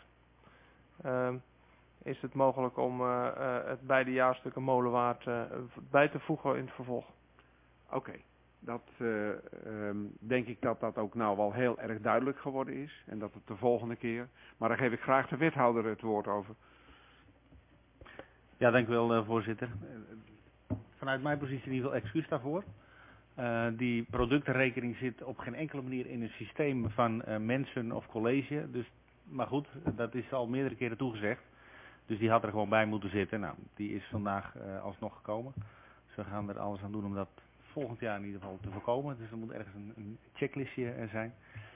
Is het mogelijk om het beide jaarstukken molenwaard bij te voegen in het vervolg? Oké. Dat denk ik dat dat ook nou wel heel erg duidelijk geworden is. En dat het de volgende keer... Maar daar geef ik graag de wethouder het woord over. Ja, dank u wel, voorzitter. Vanuit mijn positie in ieder geval excuus daarvoor. Die productenrekening zit op geen enkele manier in een systeem van mensen of college. Dus, maar goed, dat is al meerdere keren toegezegd. Dus die had er gewoon bij moeten zitten. Nou, die is vandaag alsnog gekomen. Dus we gaan er alles aan doen om dat volgend jaar in ieder geval te voorkomen. Dus er moet ergens een checklistje zijn.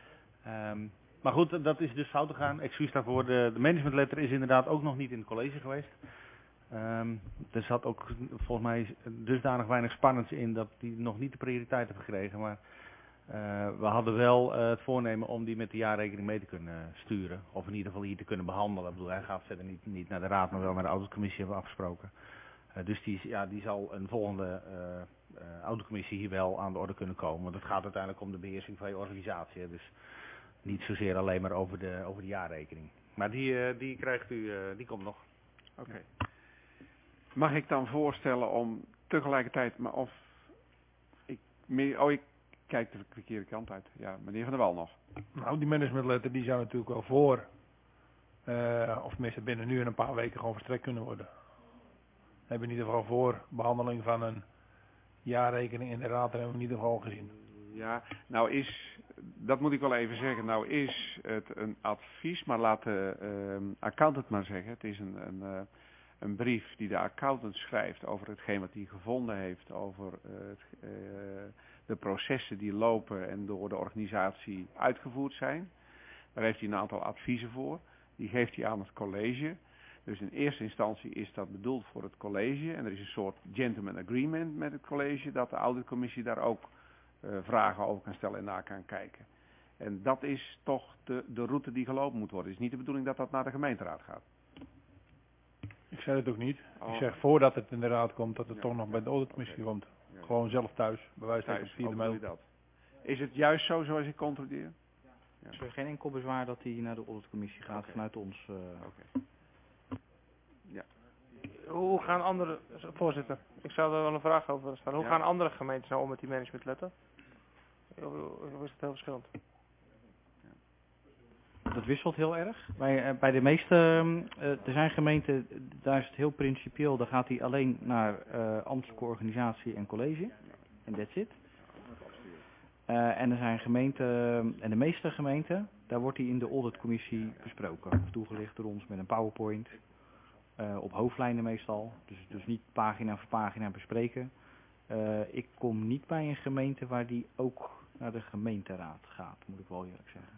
Maar goed, dat is dus fout gegaan. Excuus daarvoor. De managementletter is inderdaad ook nog niet in het college geweest. Er zat ook volgens mij dusdanig weinig spannends in dat die nog niet de prioriteit heeft gekregen. Maar we hadden wel het voornemen om die met de jaarrekening mee te kunnen sturen. Of in ieder geval hier te kunnen behandelen. Ik bedoel, hij gaat verder niet naar de raad, maar wel naar de auditcommissie hebben we afgesproken. Dus die zal een volgende auditcommissie hier wel aan de orde kunnen komen. Want het gaat uiteindelijk om de beheersing van je organisatie. Dus niet zozeer alleen maar over de jaarrekening. Maar die krijgt u, die komt nog. Oké. Mag ik dan voorstellen om tegelijkertijd, maar of ik kijk de verkeerde kant uit. Ja, meneer Van der Wal nog. Nou, die managementletter die zou natuurlijk wel voor, of tenminste binnen nu en een paar weken gewoon verstrekt kunnen worden. We hebben in ieder geval voor behandeling van een jaarrekening in de raad, hebben we in ieder geval gezien. Ja, nou dat moet ik wel even zeggen, nou is het een advies, maar laat de accountant maar zeggen. Het is een brief die de accountant schrijft over hetgeen wat hij gevonden heeft, over de processen die lopen en door de organisatie uitgevoerd zijn. Daar heeft hij een aantal adviezen voor. Die geeft hij aan het college. Dus in eerste instantie is dat bedoeld voor het college. En er is een soort gentleman agreement met het college dat de auditcommissie daar ook vragen over kan stellen en naar kan kijken. En dat is toch de route die gelopen moet worden. Het is niet de bedoeling dat dat naar de gemeenteraad gaat. Ik zeg het ook niet. Ik zeg voordat het in de raad komt, dat het toch nog bij de auditcommissie komt. Ja. Gewoon zelf thuis, bij wijze van via de mail. Dat. Is het juist zo zoals ik controleer? Ja. Er is geen enkel bezwaar dat hij naar de auditcommissie gaat vanuit ons. Ja. Hoe gaan andere, voorzitter, ik zou er wel een vraag over willen stellen. Hoe gaan andere gemeentes nou om met die managementletter? Hoe is het heel verschillend? Dat wisselt heel erg. Bij de meeste, er zijn gemeenten, daar is het heel principieel, daar gaat hij alleen naar ambtelijke organisatie en college. En that's it. En er zijn gemeenten, en de meeste gemeenten, daar wordt hij in de auditcommissie besproken. Of toegelicht door ons met een PowerPoint. Op hoofdlijnen meestal. Dus niet pagina voor pagina bespreken. Ik kom niet bij een gemeente waar die ook naar de gemeenteraad gaat, moet ik wel eerlijk zeggen.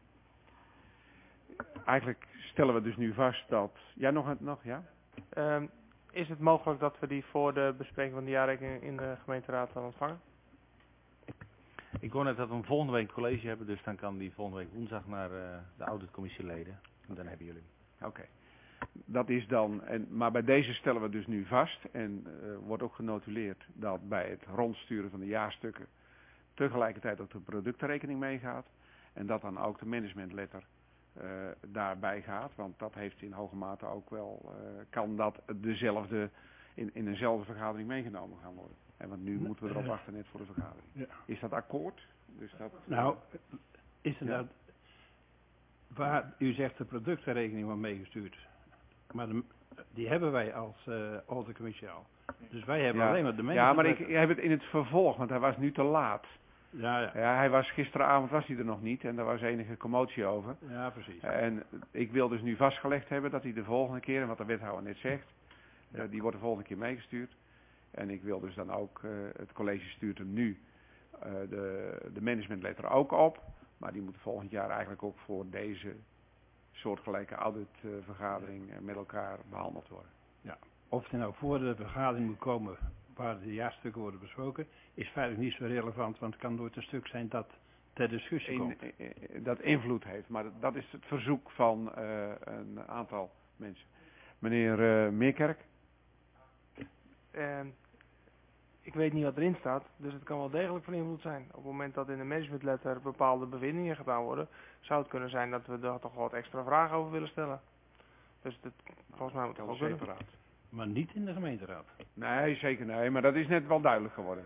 Eigenlijk stellen we dus nu vast dat... Ja, nog ja? Is het mogelijk dat we die voor de bespreking van de jaarrekening in de gemeenteraad dan ontvangen? Ik hoor net dat we een volgende week college hebben, dus dan kan die volgende week woensdag naar de auditcommissieleden. En dan hebben jullie. Oké. Dat is dan, maar bij deze stellen we dus nu vast en wordt ook genotuleerd dat bij het rondsturen van de jaarstukken tegelijkertijd ook de productenrekening meegaat. En dat dan ook de managementletter daarbij gaat, want dat heeft in hoge mate ook wel, kan dat in eenzelfde vergadering meegenomen gaan worden. Want nu moeten we erop wachten net voor de vergadering. Ja. Is dat akkoord? Dus dat, nou, is er dat, waar u zegt de productenrekening wordt meegestuurd, maar die hebben wij als auditcommissie al. Dus wij hebben alleen maar de management. Ja, maar ik heb het in het vervolg, want hij was nu te laat. Ja. Hij was gisteravond was hij er nog niet en daar was enige commotie over. Ja, precies. En ik wil dus nu vastgelegd hebben dat hij de volgende keer, en wat de wethouder net zegt, die wordt de volgende keer meegestuurd. En ik wil dus dan ook, het college stuurt hem nu de managementletter ook op. Maar die moet volgend jaar eigenlijk ook voor deze soortgelijke auditvergadering met elkaar behandeld worden. Ja. Of het nou voor de vergadering moet komen waar de jaarstukken worden besproken, is feitelijk niet zo relevant, want het kan nooit een stuk zijn dat ter discussie komt. Dat invloed heeft, maar dat is het verzoek van een aantal mensen. Meneer Meerkerk? Ik weet niet wat erin staat, dus het kan wel degelijk van invloed zijn. Op het moment dat in de managementletter bepaalde bevindingen gedaan worden, zou het kunnen zijn dat we daar toch wat extra vragen over willen stellen. Dus volgens mij moet het ook separaat. Maar niet in de gemeenteraad. Nee, zeker nee, maar dat is net wel duidelijk geworden.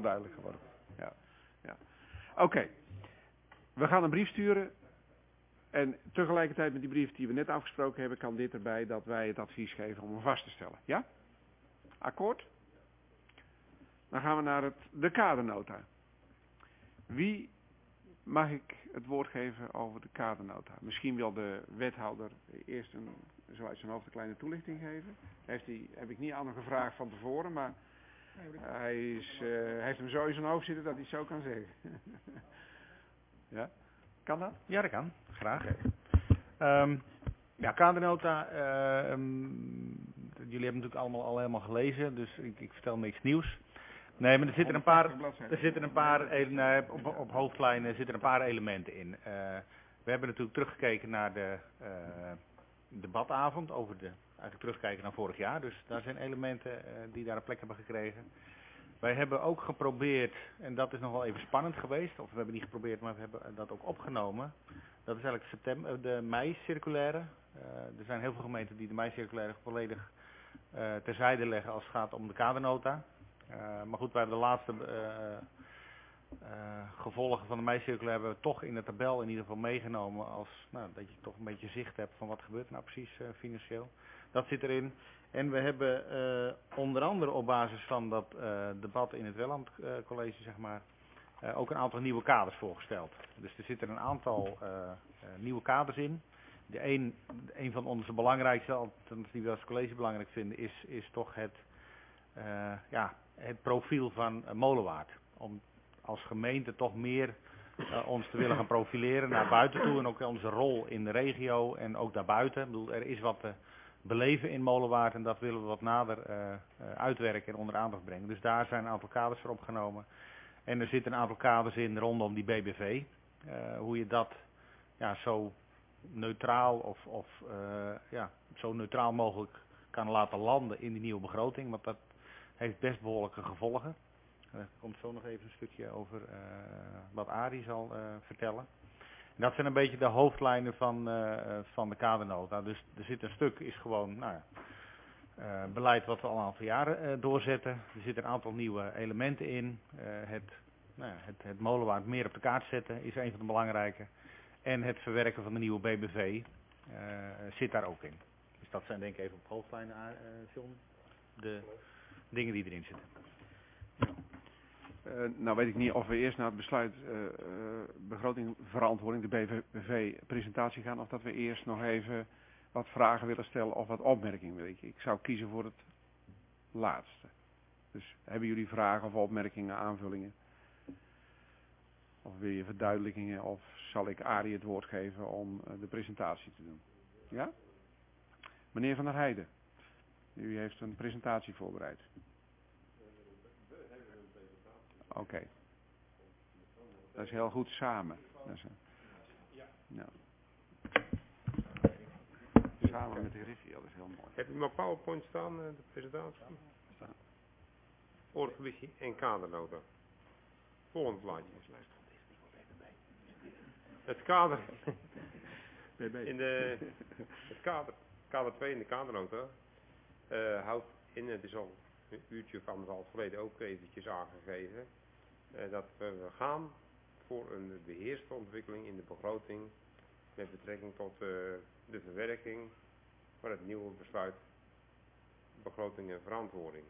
Ja. Oké. We gaan een brief sturen En tegelijkertijd met die brief die we net afgesproken hebben, kan dit erbij dat wij het advies geven om hem vast te stellen. Ja? Akkoord? Dan gaan we naar de kadernota. Wie mag ik het woord geven over de kadernota? Misschien wil de wethouder eerst zo uit zijn hoofd een kleine toelichting geven. Heb ik niet aan hem gevraagd van tevoren, maar hij heeft hem zo in zijn hoofd zitten dat hij het zo kan zeggen. Ja? Kan dat? Ja, dat kan. Graag. Ja, kadernota. Jullie hebben natuurlijk allemaal al helemaal gelezen, dus ik vertel niks nieuws. Nee, maar er zitten een paar op hoofdlijnen zitten een paar elementen in. We hebben natuurlijk teruggekeken naar de debatavond eigenlijk terugkijken naar vorig jaar. Dus daar zijn elementen die daar een plek hebben gekregen. Wij hebben ook geprobeerd, en dat is nog wel even spannend geweest, of we hebben niet geprobeerd, maar we hebben dat ook opgenomen. Dat is eigenlijk de mei-circulaire. Er zijn heel veel gemeenten die de mei-circulaire volledig terzijde leggen als het gaat om de kadernota. Maar goed, wij hebben de laatste gevolgen van de mei-circulaire hebben we toch in de tabel in ieder geval meegenomen als dat je toch een beetje zicht hebt van wat gebeurt nou precies financieel. Dat zit erin. En we hebben onder andere op basis van dat debat in het Welland College, zeg maar, ook een aantal nieuwe kaders voorgesteld. Dus er zitten een aantal nieuwe kaders in. Een van onze belangrijkste, althans die we als college belangrijk vinden, is toch het profiel van Molenwaard. Om als gemeente toch meer ons te willen gaan profileren naar buiten toe en ook onze rol in de regio en ook daarbuiten. Ik bedoel, er is wat te beleven in Molenwaard en dat willen we wat nader uitwerken en onder aandacht brengen. Dus daar zijn een aantal kaders voor opgenomen. En er zitten een aantal kaders in rondom die BBV. Hoe je dat zo neutraal zo neutraal mogelijk kan laten landen in die nieuwe begroting. Want dat heeft best behoorlijke gevolgen. Er komt zo nog even een stukje over wat Arie zal vertellen. En dat zijn een beetje de hoofdlijnen van de kadernota. Dus er zit een stuk, is gewoon beleid wat we al een aantal jaren doorzetten. Er zitten een aantal nieuwe elementen in. Het Molenwaard meer op de kaart zetten is een van de belangrijke. En het verwerken van de nieuwe BBV zit daar ook in. Dus dat zijn denk ik even op hoofdlijnen, John, de dingen die erin zitten. Nou weet ik niet of we eerst naar het besluit begrotingverantwoording, de BBV-presentatie gaan, of dat we eerst nog even wat vragen willen stellen of wat opmerkingen. Ik zou kiezen voor het laatste. Dus hebben jullie vragen of opmerkingen, aanvullingen? Of wil je verduidelijkingen of zal ik Arie het woord geven om de presentatie te doen? Ja? Meneer Van der Heijden, u heeft een presentatie voorbereid. Oké. Dat is heel goed samen. Samen met de Griffie, dat is heel mooi. Heb je maar PowerPoint staan, de presentatie? Staan. Oorgebiedje en kadernota. Volgend plaatje. Het kader. Kader 2 in de kadernota houdt in, het is al een uurtje of anderhalf geleden ook eventjes aangegeven, dat we gaan voor een beheerste ontwikkeling in de begroting met betrekking tot de verwerking van het nieuwe besluit begroting en verantwoording.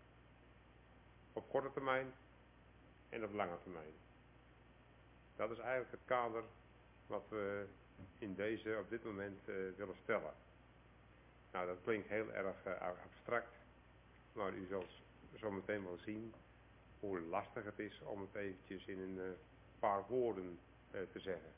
Op korte termijn en op lange termijn. Dat is eigenlijk het kader wat we op dit moment willen stellen. Nou, dat klinkt heel erg abstract, maar u zult zo meteen wel zien hoe lastig het is om het eventjes in een paar woorden te zeggen.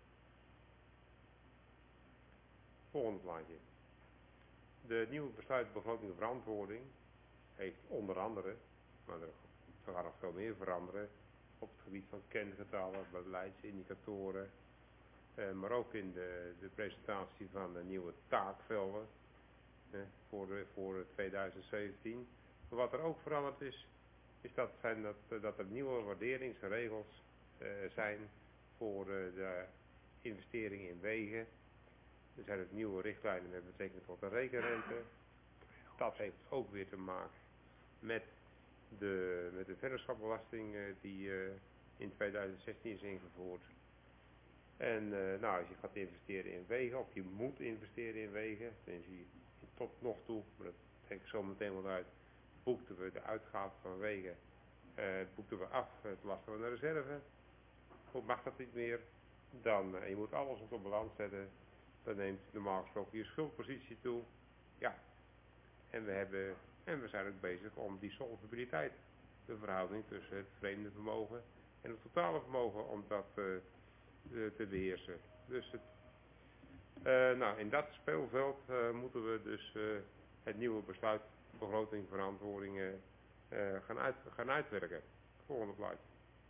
Volgende plaatje. De nieuwe besluit begroting en verantwoording heeft onder andere, maar er gaat nog veel meer veranderen, op het gebied van kengetallen, beleidsindicatoren, maar ook in de presentatie van de nieuwe taakvelden voor 2017. Maar wat er ook veranderd is dat er nieuwe waarderingsregels zijn voor de investering in wegen. Er zijn ook nieuwe richtlijnen met betrekking tot de rekenrente. Dat heeft ook weer te maken met de vennootschapsbelasting die in 2016 is ingevoerd. En nou, als je gaat investeren in wegen, of je moet investeren in wegen, tenminste tot nog toe, maar dat trek ik zo meteen wel uit, boekten we de uitgaven van wegen, boekten we af ten laste van de reserve. Goed, mag dat niet meer, dan je moet alles op de balans zetten, dan neemt normaal gesproken je schuldpositie toe. Ja, en we zijn ook bezig om die solvabiliteit, de verhouding tussen het vreemde vermogen en het totale vermogen, om dat te beheersen. Dus nou, in dat speelveld moeten we dus het nieuwe besluit begroting verantwoordingen gaan uitwerken. Volgende plaatje.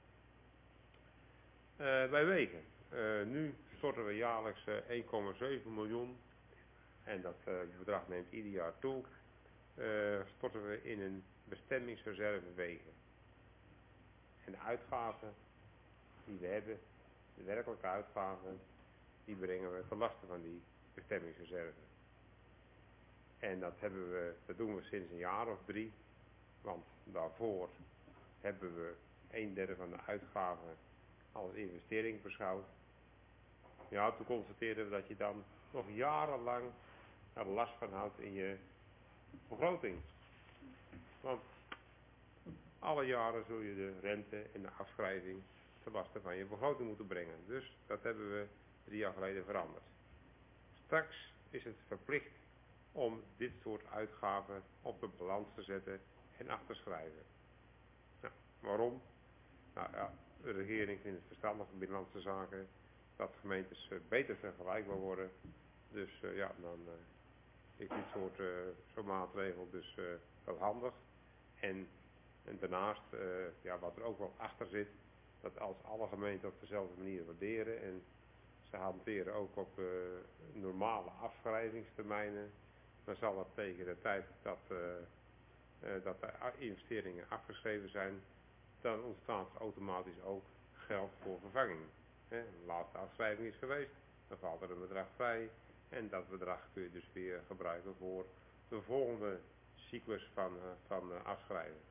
Bij wegen. Nu storten we jaarlijks 1,7 miljoen en dat bedrag neemt ieder jaar toe. Storten we in een bestemmingsreserve wegen. En de uitgaven die we hebben, de werkelijke uitgaven, die brengen we ten laste van die bestemmingsreserve. En dat doen we sinds een jaar of 3, want daarvoor hebben we 1/3 van de uitgaven als investering beschouwd. Ja, toen constateerden we dat je dan nog jarenlang er last van houdt in je begroting. Want alle jaren zul je de rente en de afschrijving ten laste van je begroting moeten brengen. Dus dat hebben we 3 jaar geleden veranderd. Straks is het verplicht om dit soort uitgaven op de balans te zetten en af te schrijven. Nou, waarom? Nou ja, de regering vindt het verstandig in binnenlandse zaken dat gemeentes beter vergelijkbaar worden. Dus ja, dan is dit soort zo'n maatregel dus wel handig. En daarnaast, ja, wat er ook wel achter zit, dat als alle gemeenten op dezelfde manier waarderen en ze hanteren ook op normale afschrijvingstermijnen, dan zal dat tegen de tijd dat de investeringen afgeschreven zijn, dan ontstaat automatisch ook geld voor vervanging. De laatste afschrijving is geweest, dan valt er een bedrag vrij en dat bedrag kun je dus weer gebruiken voor de volgende cyclus van afschrijven.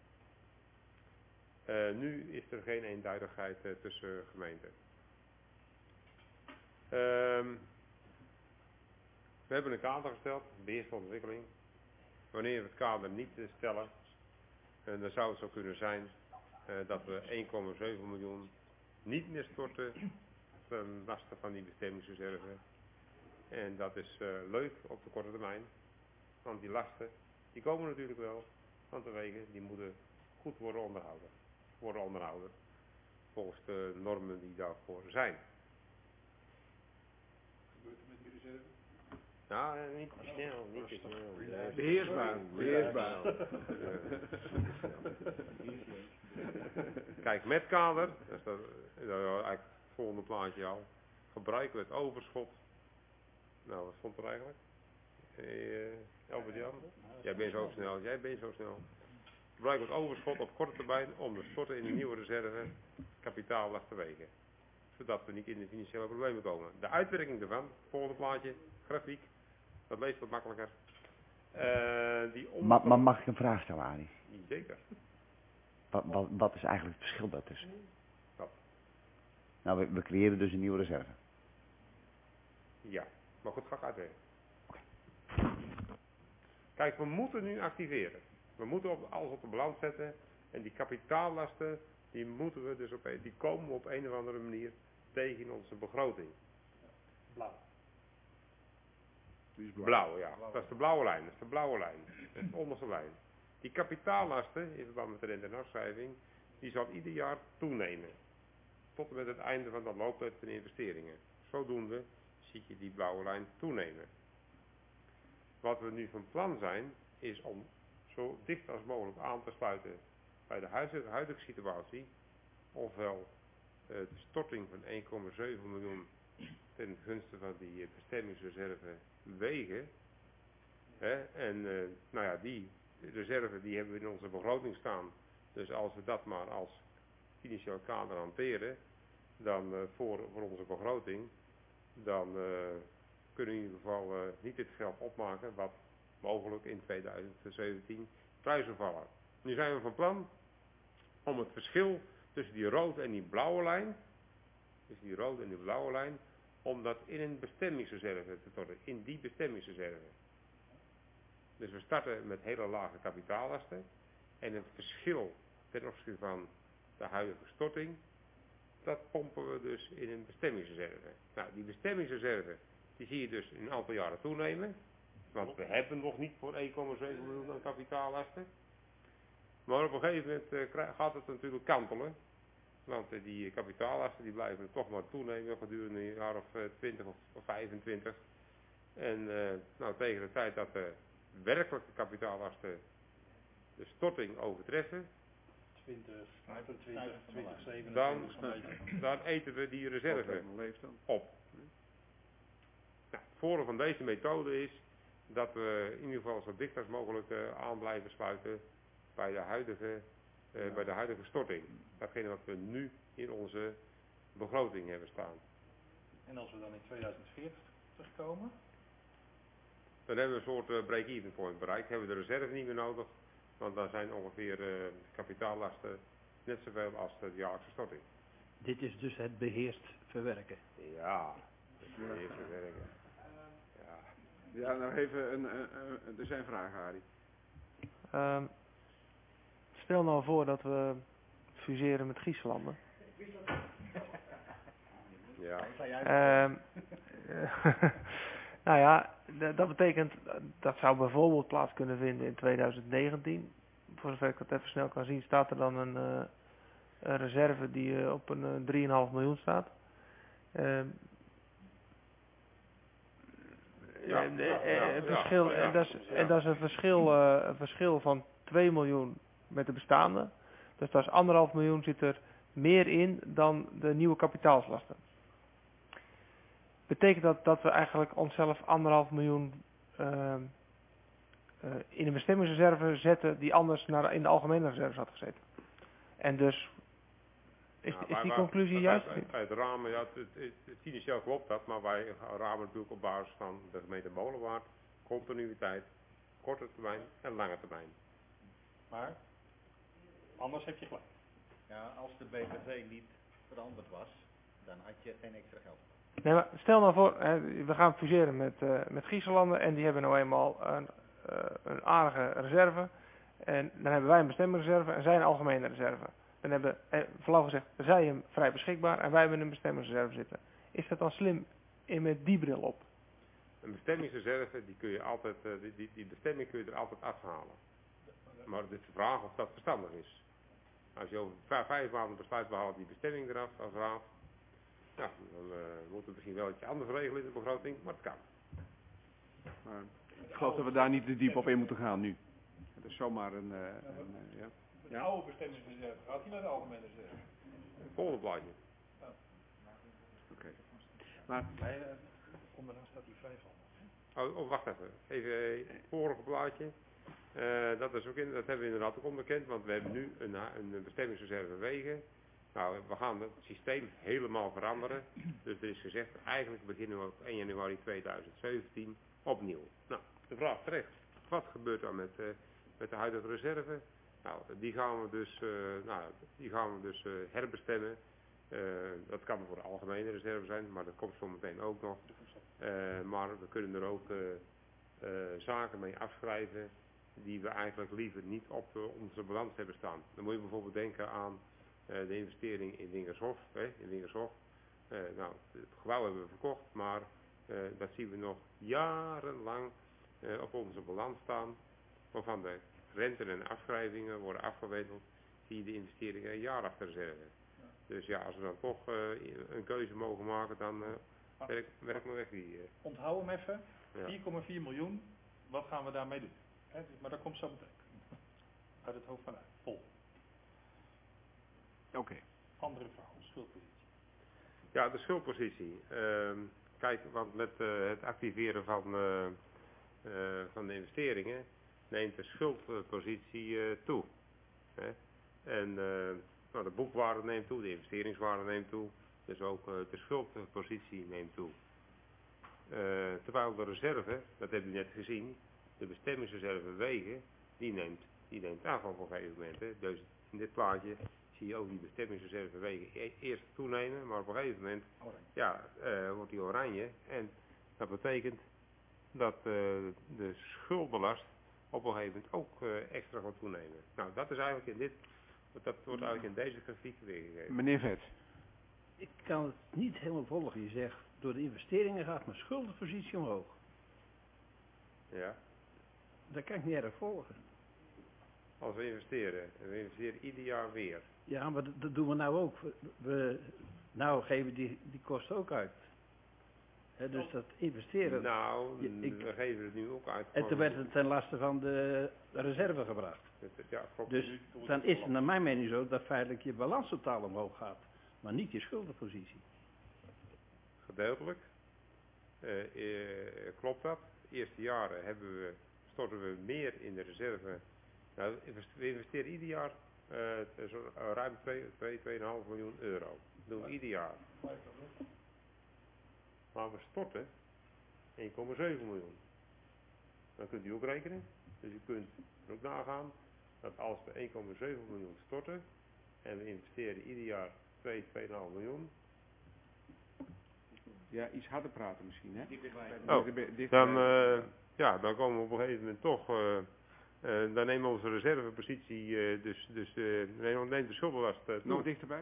Nu is er geen eenduidigheid tussen gemeenten. We hebben een kader gesteld, beheerste ontwikkeling. Wanneer we het kader niet stellen, dan zou het zo kunnen zijn dat we 1,7 miljoen niet meer storten ten laste van die bestemmingsreserve. En dat is leuk op de korte termijn, want die lasten die komen natuurlijk wel, want de wegen die moeten goed worden onderhouden volgens de normen die daarvoor zijn. Wat gebeurt er met die reserve? Nou, niet te snel, niet te snel. Beheersbaar. Kijk, met kader, dat is eigenlijk het volgende plaatje al, gebruiken we het overschot. Nou, wat stond er eigenlijk? Albert-Jan? Jij bent zo snel. Gebruiken we het overschot op korte termijn om te storten in een nieuwe reserve kapitaallast te wegen. Zodat we niet in de financiële problemen komen. De uitwerking ervan, volgende plaatje, grafiek, dat leest wat makkelijker. Maar mag ik een vraag stellen, Arie? Zeker. Wat is eigenlijk het verschil daartussen? Wat? Nou, we creëren dus een nieuwe reserve. Ja, maar goed, ga ik uitwerken. Kijk, we moeten nu activeren. We moeten alles op de balans zetten en die kapitaallasten, die komen we op een of andere manier tegen in onze begroting. Blauw. Blauw, ja. Dat is de blauwe lijn. Dat is de onderste lijn. Die kapitaallasten, in verband met de rente en afschrijving, die zal ieder jaar toenemen. Tot en met het einde van de looptijd van de investeringen. Zodoende zie je die blauwe lijn toenemen. Wat we nu van plan zijn, is om zo dicht als mogelijk aan te sluiten bij de huidige situatie. Ofwel de storting van 1,7 miljoen ten gunste van die bestemmingsreserve wegen. En nou ja, die reserve die hebben we in onze begroting staan. Dus als we dat maar als financieel kader hanteren, dan voor onze begroting, dan kunnen we in ieder geval niet dit geld opmaken wat mogelijk in 2017 prijzen vallen. Nu zijn we van plan om het verschil tussen die rode en die blauwe lijn, om dat in een bestemmingsreserve te tornen, in die bestemmingsreserve. Dus we starten met hele lage kapitaallasten en het verschil ten opzichte van de huidige storting, dat pompen we dus in een bestemmingsreserve. Nou, die bestemmingsreserve, die zie je dus in een aantal jaren toenemen, want we hebben nog niet voor 1,7 miljoen aan kapitaallasten. Maar op een gegeven moment gaat het natuurlijk kantelen. Want die kapitaallasten die blijven toch maar toenemen gedurende een jaar of 20 of 25. En nou, tegen de tijd dat de werkelijke kapitaallasten de storting overtreffen, 20, 25, 20, 27. Dan eten we die reserve op. Nou, het voordeel van deze methode is dat we in ieder geval zo dicht als mogelijk aan blijven sluiten bij de huidige storting. Datgene wat we nu in onze begroting hebben staan. En als we dan in 2040 terugkomen? Dan hebben we een soort break-even point bereikt. Hebben we de reserve niet meer nodig. Want dan zijn ongeveer kapitaallasten net zoveel als de jaarlijkse storting. Dit is dus het beheerst verwerken. Ja, het beheerst verwerken. Ja, nou even er zijn vragen, Arie. Stel nou voor dat we fuseren met Grieslanden. Ja. Nou ja, dat betekent, dat zou bijvoorbeeld plaats kunnen vinden in 2019. Voor zover ik dat even snel kan zien, staat er dan een reserve die op een 3,5 miljoen staat. Dat is een verschil van 2 miljoen met de bestaande. Dus dat is 1,5 miljoen zit er meer in dan de nieuwe kapitaalslasten. Betekent dat we eigenlijk onszelf 1,5 miljoen in een bestemmingsreserve zetten die anders in de algemene reserves had gezeten. En dus is die conclusie juist? Uit ramen, ja, het financieel klopt dat, maar wij ramen natuurlijk op basis van de gemeente Molenwaard, continuïteit, korte termijn en lange termijn. Maar anders heb je gelijk. Ja, als de BVV niet veranderd was, dan had je geen extra geld. Nee, maar stel nou voor, we gaan fuseren met Grieslanden en die hebben nou eenmaal een aardige reserve. En dan hebben wij een bestemmingsreserve en zij een algemene reserve. Dan hebben, vooral gezegd, zij hem vrij beschikbaar en wij hebben een bestemmingsreserve zitten. Is dat dan slim met die bril op? Een bestemmingsreserve, die kun je altijd, die bestemming kun je er altijd afhalen. Maar het is de vraag of dat verstandig is. Als je over 5 maanden besluit, we halen die bestemming eraf als raad. Ja, dan moeten we misschien wel iets anders regelen in de begroting, maar het kan. Maar ik geloof dat we daar niet te diep op in moeten gaan nu. Het is zomaar ja. De oude bestemmingsreserve, gaat die naar de algemene reserve? Volgende plaatje. Oké. Maar onderaan staat die 500. Oh, wacht even. Even het vorige plaatje. Dat hebben we inderdaad ook onbekend, want we hebben nu een bestemmingsreserve wegen. Nou, we gaan het systeem helemaal veranderen. Dus er is gezegd, eigenlijk beginnen we op 1 januari 2017 opnieuw. Nou, de vraag terecht. Wat gebeurt dan met de huidige reserve? Nou, die gaan we dus herbestemmen. Dat kan voor de algemene reserve zijn, maar dat komt zo meteen ook nog. Maar we kunnen er ook zaken mee afschrijven die we eigenlijk liever niet op onze balans hebben staan. Dan moet je bijvoorbeeld denken aan de investering in Wingershof. Nou, het gebouw hebben we verkocht, maar dat zien we nog jarenlang op onze balans staan. Waarvan de renten en afschrijvingen worden afgewendeld via de investeringen een jaar achter reserve. Dus ja, als we dan toch een keuze mogen maken, dan werk maar weg die. Onthoud hem even, Ja. 4,4 miljoen, wat gaan we daarmee doen? Maar dat komt zo meteen. Uit het hoofd vanuit, vol. Oké. Andere vraag, schuldpositie. Ja, de schuldpositie. Kijk, want met het activeren van de investeringen neemt de schuldpositie toe. Hè? En nou, de boekwaarde neemt toe, de investeringswaarde neemt toe. Dus ook de schuldpositie neemt toe. Terwijl de reserve, dat hebben we net gezien, de bestemmingsreserve wegen, die neemt af op een gegeven moment. Hè. Dus in dit plaatje zie je ook die bestemmingsreservewegen eerst toenemen, maar op een gegeven moment wordt die oranje. En dat betekent dat de schuldenlast op een gegeven moment ook extra gaat toenemen. Nou, dat is eigenlijk dat wordt eigenlijk in deze grafiek weergegeven. Meneer Vet. Ik kan het niet helemaal volgen. Je zegt, door de investeringen gaat mijn schuldenpositie omhoog. Ja. Dat kan ik niet erg volgen. Als we investeren, en we investeren ieder jaar weer. Ja, maar dat doen we nou ook. Nou geven die kosten ook uit. He, dus dat investeren. Nou, we geven het nu ook uit. En toen werd het ten laste van de reserve gebracht. Ja, klopt. Dus dan is het naar mijn mening zo dat feitelijk je balans totaal omhoog gaat. Maar niet je schuldenpositie. Gedeeltelijk. Klopt dat. De eerste jaren storten we meer in de reserve. Nou, we investeren ieder jaar ruim 2,5 miljoen euro. Dat doen we ieder jaar. Maar we storten 1,7 miljoen. Dan kunt u ook rekenen. Dus u kunt er ook nagaan dat als we 1,7 miljoen storten en we investeren ieder jaar 2,5 miljoen. Ja, iets harder praten misschien, hè? Dan komen we op een gegeven moment toch, dan nemen we onze reservepositie, neemt de schuldenlast nog dichterbij?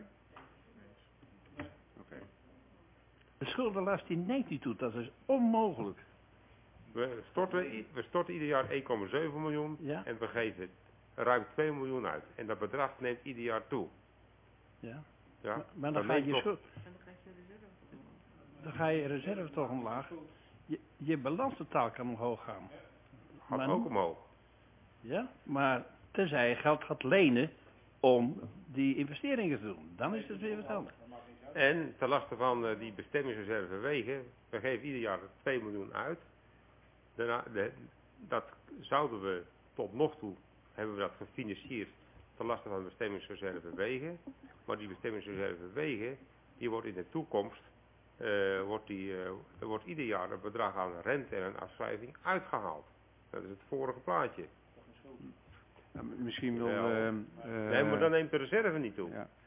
Oké. De schuldenlast die neemt niet toe, dat is onmogelijk. We storten ieder jaar 1,7 miljoen en we geven ruim 2 miljoen uit. En dat bedrag neemt ieder jaar toe. Ja. Ja, maar dan ga je reserve toch omlaag. Je balans totaal kan omhoog gaan. Gaat ook omhoog. Ja, maar tenzij je geld gaat lenen om die investeringen te doen. Dan is het weer wat anders. En ten laste van die bestemmingsreserve wegen, we geven ieder jaar 2 miljoen uit. Dat zouden we tot nog toe, hebben we dat gefinancierd ten laste van de bestemmingsreserve wegen. Maar die bestemmingsreserve wegen, die wordt in de toekomst, wordt ieder jaar een bedrag aan rente en een afschrijving uitgehaald. Dat is het vorige plaatje. Misschien wil... nee, maar dan neemt de reserve niet toe. Ja.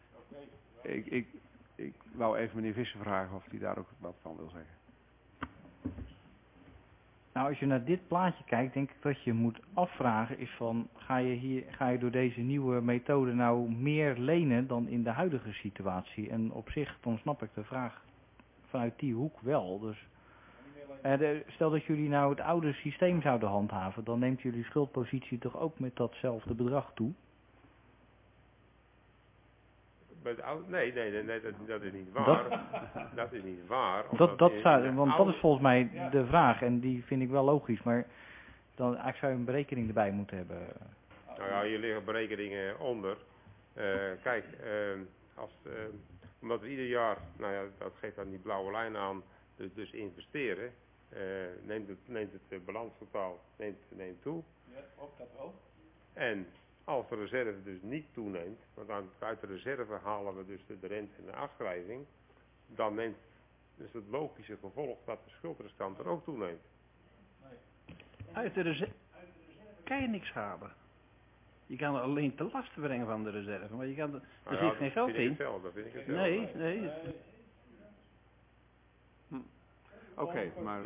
Ik wou even meneer Visser vragen of hij daar ook wat van wil zeggen. Nou, als je naar dit plaatje kijkt, denk ik dat je moet afvragen is van, ga je door deze nieuwe methode nou meer lenen dan in de huidige situatie? En op zich, dan snap ik de vraag vanuit die hoek wel. Dus, stel dat jullie nou het oude systeem zouden handhaven, dan neemt jullie schuldpositie toch ook met datzelfde bedrag toe? Nee, dat is niet waar. Dat is niet waar. Want dat is volgens mij de vraag en die vind ik wel logisch, maar dan zou je een berekening erbij moeten hebben. Nou ja, hier liggen berekeningen onder. Kijk, omdat we ieder jaar, nou ja, dat geeft dan die blauwe lijn aan, dus investeren, neemt het balanstotaal neemt toe. Ja, ook dat wel. En als de reserve dus niet toeneemt, want uit de reserve halen we dus de rente en de afschrijving, dan neemt dus het logische gevolg dat de schuldrestant er ook toeneemt. Uit de reserve kan je niks halen. Je kan er alleen te lasten brengen van de reserve, maar er zit geen geld in. Dat vind ik hetzelfde. Nee. Oké, maar...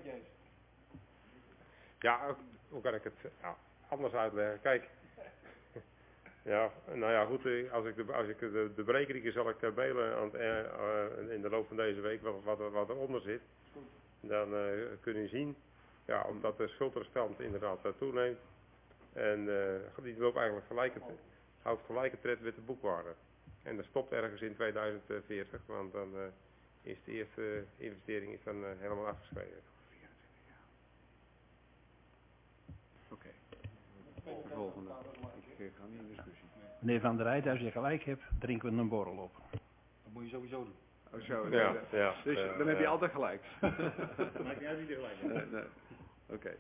Ja, hoe kan ik het anders uitleggen? Kijk, ja, nou ja, goed, als ik de berekeningen zal ik mailen in de loop van deze week wat eronder zit. Dan kun je zien, ja, omdat de schuldrestant inderdaad toeneemt. En die loopt eigenlijk houdt gelijke tred met de boekwaarde. En dat stopt ergens in 2040, want dan is de eerste investering dan helemaal afgeschreven. Oké. Volgende. Ik ga niet in discussie. Meneer Van der Rijt, als je gelijk hebt, drinken we een borrel op. Dat moet je sowieso doen. Oh, zo, ja. Dus dan heb je altijd gelijk. Maakt niet uit wie er gelijk heeft. Nee. Oké.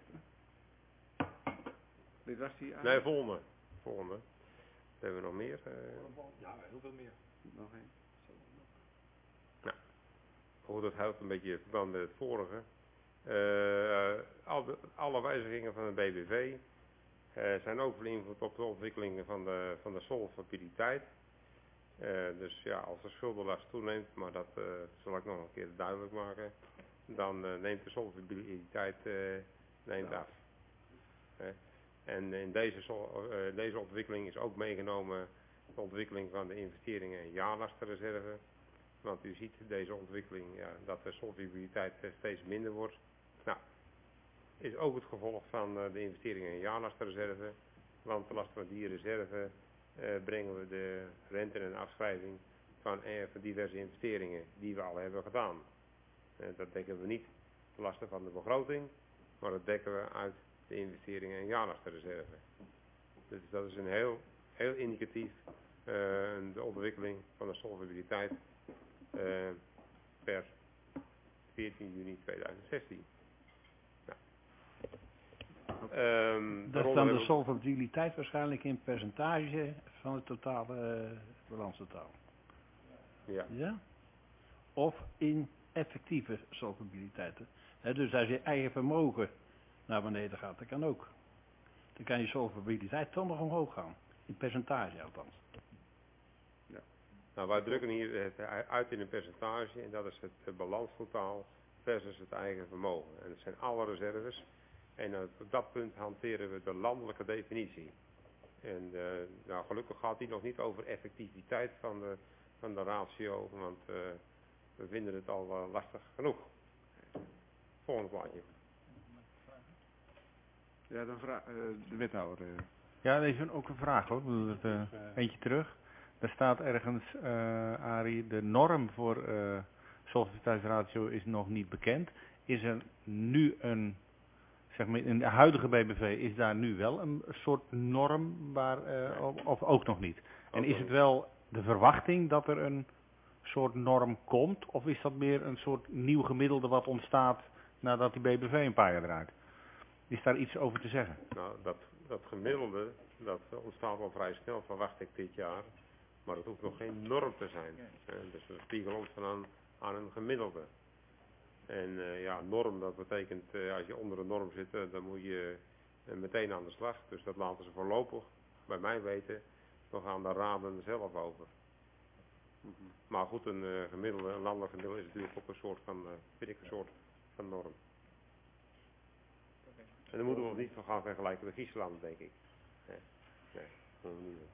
Dit was die... Nee, volgende. Hebben we nog meer? Ja, heel veel meer. Nog één. Nou, goed, dat houdt een beetje verband met het vorige. Alle wijzigingen van de BBV zijn ook van invloed op de ontwikkeling van de solvabiliteit. Dus ja, als de schuldenlast toeneemt, maar dat zal ik nog een keer duidelijk maken, dan neemt de solvabiliteit neemt af. En in deze ontwikkeling is ook meegenomen de ontwikkeling van de investeringen en jaarlastenreserve. Want u ziet deze ontwikkeling, ja, dat de solvabiliteit steeds minder wordt. Nou, is ook het gevolg van de investeringen en jaarlastenreserve. Want ten laste van die reserve brengen we de rente en afschrijving van diverse investeringen die we al hebben gedaan. Dat dekken we niet ten laste van de begroting, maar dat dekken we uit de investeringen en jaarlastenreserve. Dus dat is een heel indicatief de ontwikkeling van de solvabiliteit per 14 juni 2016. Dat is dan de solvabiliteit waarschijnlijk in percentage van het totale balanstotaal. Ja. Ja? Of in effectieve solvabiliteiten. Dus als je eigen vermogen naar beneden gaat, dat kan ook. Dan kan je solvabiliteit toch nog omhoog gaan. In percentage althans. Ja. Nou, wij drukken hier het uit in een percentage en dat is het balanstotaal versus het eigen vermogen. En dat zijn alle reserves. En op dat punt hanteren we de landelijke definitie. En nou, gelukkig gaat die nog niet over effectiviteit van de ratio, want we vinden het al lastig genoeg. Volgende plaatje. Ja, dan de wethouder. Ja, er is ook een vraag hoor. Eentje terug. Er staat ergens, Arie, de norm voor solvabiliteitsratio is nog niet bekend. Is er nu een, zeg maar in de huidige BBV, is daar nu wel een soort norm waar, of ook nog niet? En is het wel de verwachting dat er een soort norm komt, of is dat meer een soort nieuw gemiddelde wat ontstaat nadat die BBV een paar jaar draait? Is daar iets over te zeggen? Nou, dat gemiddelde, dat ontstaat al vrij snel, verwacht ik dit jaar. Maar het hoeft nog geen norm te zijn. Dus we spiegelen ons dan aan een gemiddelde. En ja, norm, dat betekent als je onder een norm zit, dan moet je meteen aan de slag. Dus dat laten ze voorlopig, bij mij weten, nog aan de raden zelf over. Maar goed, een gemiddelde, een landelijk gemiddelde is natuurlijk ook een soort van, vind ik een soort van norm. En dan moeten we nog niet van gaan vergelijken met Giesland, denk ik. Nee, dat moeten we niet doen.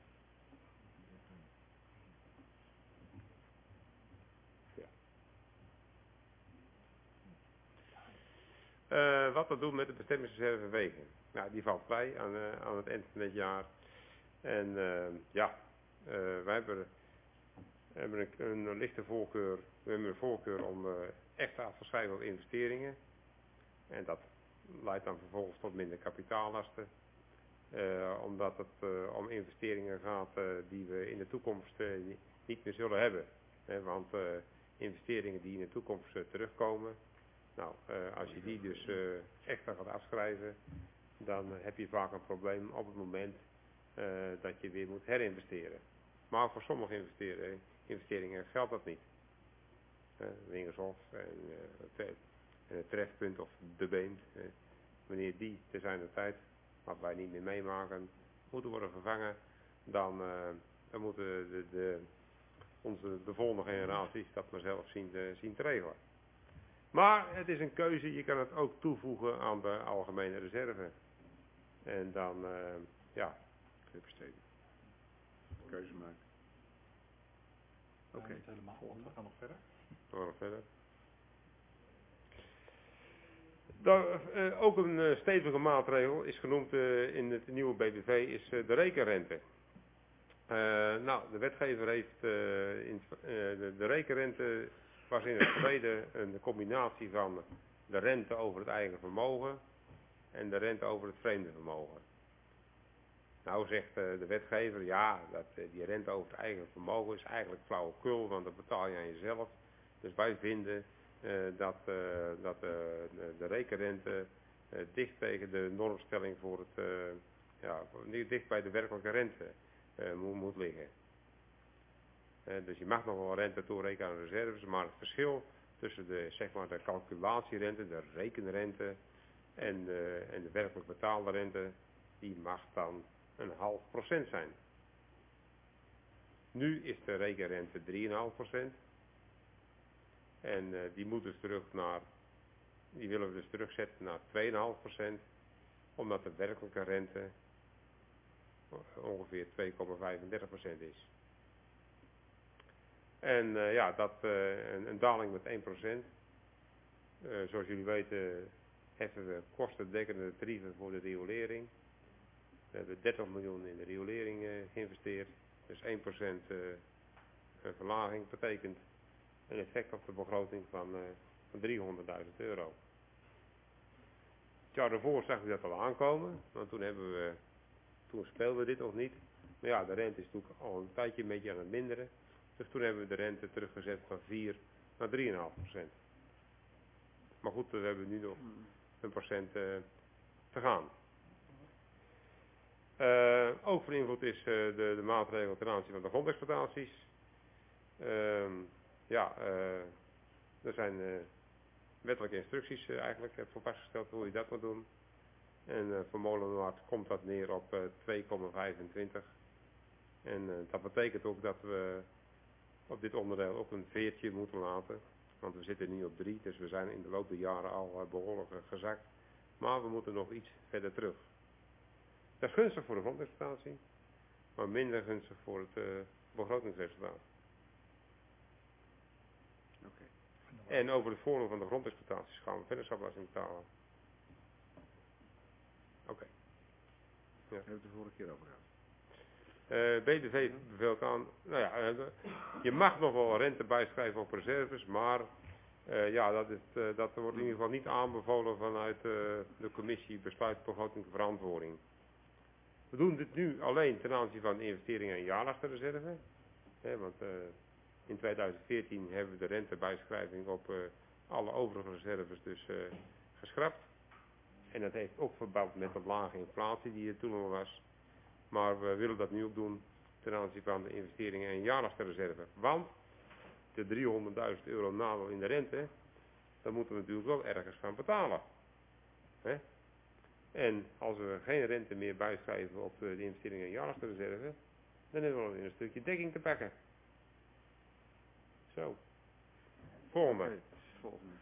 Wat we doen met de bestemmingsreserve wegen. Nou, die valt vrij aan het eind van dit jaar. En ja, wij hebben een lichte voorkeur. We hebben een voorkeur om echt af te schrijven op investeringen. En dat leidt dan vervolgens tot minder kapitaallasten. Omdat het om investeringen gaat die we in de toekomst niet meer zullen hebben. Want investeringen die in de toekomst terugkomen. Nou, als je die dus extra gaat afschrijven, dan heb je vaak een probleem op het moment dat je weer moet herinvesteren. Maar voor sommige investeringen geldt dat niet. Wingershof en het trefpunt of de beent, wanneer die te zijner tijd, wat wij niet meer meemaken, moeten worden vervangen, dan moeten de volgende generaties dat maar zelf zien te regelen. Maar het is een keuze, je kan het ook toevoegen aan de algemene reserve. En dan, ja, besteden. Keuze maken. Oké. Helemaal, we gaan nog verder. We gaan nog verder. Ook een stevige maatregel is genoemd in het nieuwe BBV is de rekenrente. Nou, de wetgever heeft de rekenrente was in het verleden een combinatie van de rente over het eigen vermogen en de rente over het vreemde vermogen. Nou zegt de wetgever, ja, die rente over het eigen vermogen is eigenlijk flauwekul, want dat betaal je aan jezelf. Dus wij vinden dat de rekenrente dicht tegen de normstelling voor het, dicht bij de werkelijke rente moet liggen. Dus je mag nog wel rente toerekenen aan reserves, maar het verschil tussen de calculatierente, de rekenrente en de werkelijk betaalde rente, die mag dan 0,5% zijn. Nu is de rekenrente 3,5%. En die moeten dus die willen we dus terugzetten naar 2,5%. Omdat de werkelijke rente ongeveer 2,35% is. En een daling met 1%. Zoals jullie weten heffen we kostendekkende tarieven voor de riolering. We hebben 30 miljoen in de riolering geïnvesteerd. Dus 1% verlaging betekent een effect op de begroting van 300.000 euro. Het jaar daarvoor zag ik dat al aankomen, want toen speelden we dit nog niet. Maar ja, de rente is natuurlijk al een tijdje een beetje aan het minderen. Dus toen hebben we de rente teruggezet van 4 naar 3,5%. Maar goed, we hebben nu nog een procent te gaan. Ook van invloed is de maatregel ten aanzien van de grondexploitaties. Er zijn wettelijke instructies eigenlijk voor vastgesteld hoe je dat moet doen. En voor Molenaar komt dat neer op 2,25. En dat betekent ook dat we op dit onderdeel ook een veertje moeten laten. Want we zitten nu op 3, dus we zijn in de loop der jaren al behoorlijk gezakt. Maar we moeten nog iets verder terug. Dat is gunstig voor de grondexploitatie, maar minder gunstig voor het begrotingsresultaat. Oké. En over het voordeel van de grondexploitaties gaan we vennootschapsbelasting betalen. Oké. Ja. Daar hebben we het de vorige keer over gehad. BTV beveelt aan, je mag nog wel rente bijschrijven op reserves, maar dat wordt in ieder geval niet aanbevolen vanuit de commissie besluitbegroting verantwoording. We doen dit nu alleen ten aanzien van investeringen en jaarlastenreserve. Want in 2014 hebben we de rentebijschrijving op alle overige reserves dus geschrapt. En dat heeft ook verband met de lage inflatie die er toen al was. Maar we willen dat nu ook doen ten aanzien van de investeringen en jaarlastenreserve. Want de 300.000 euro nadeel in de rente, dat moeten we natuurlijk wel ergens gaan betalen. En als we geen rente meer bijschrijven op de investeringen en jaarlastenreserve, dan hebben we wel weer een stukje dekking te pakken. Zo. Volgende. Okay, volgende.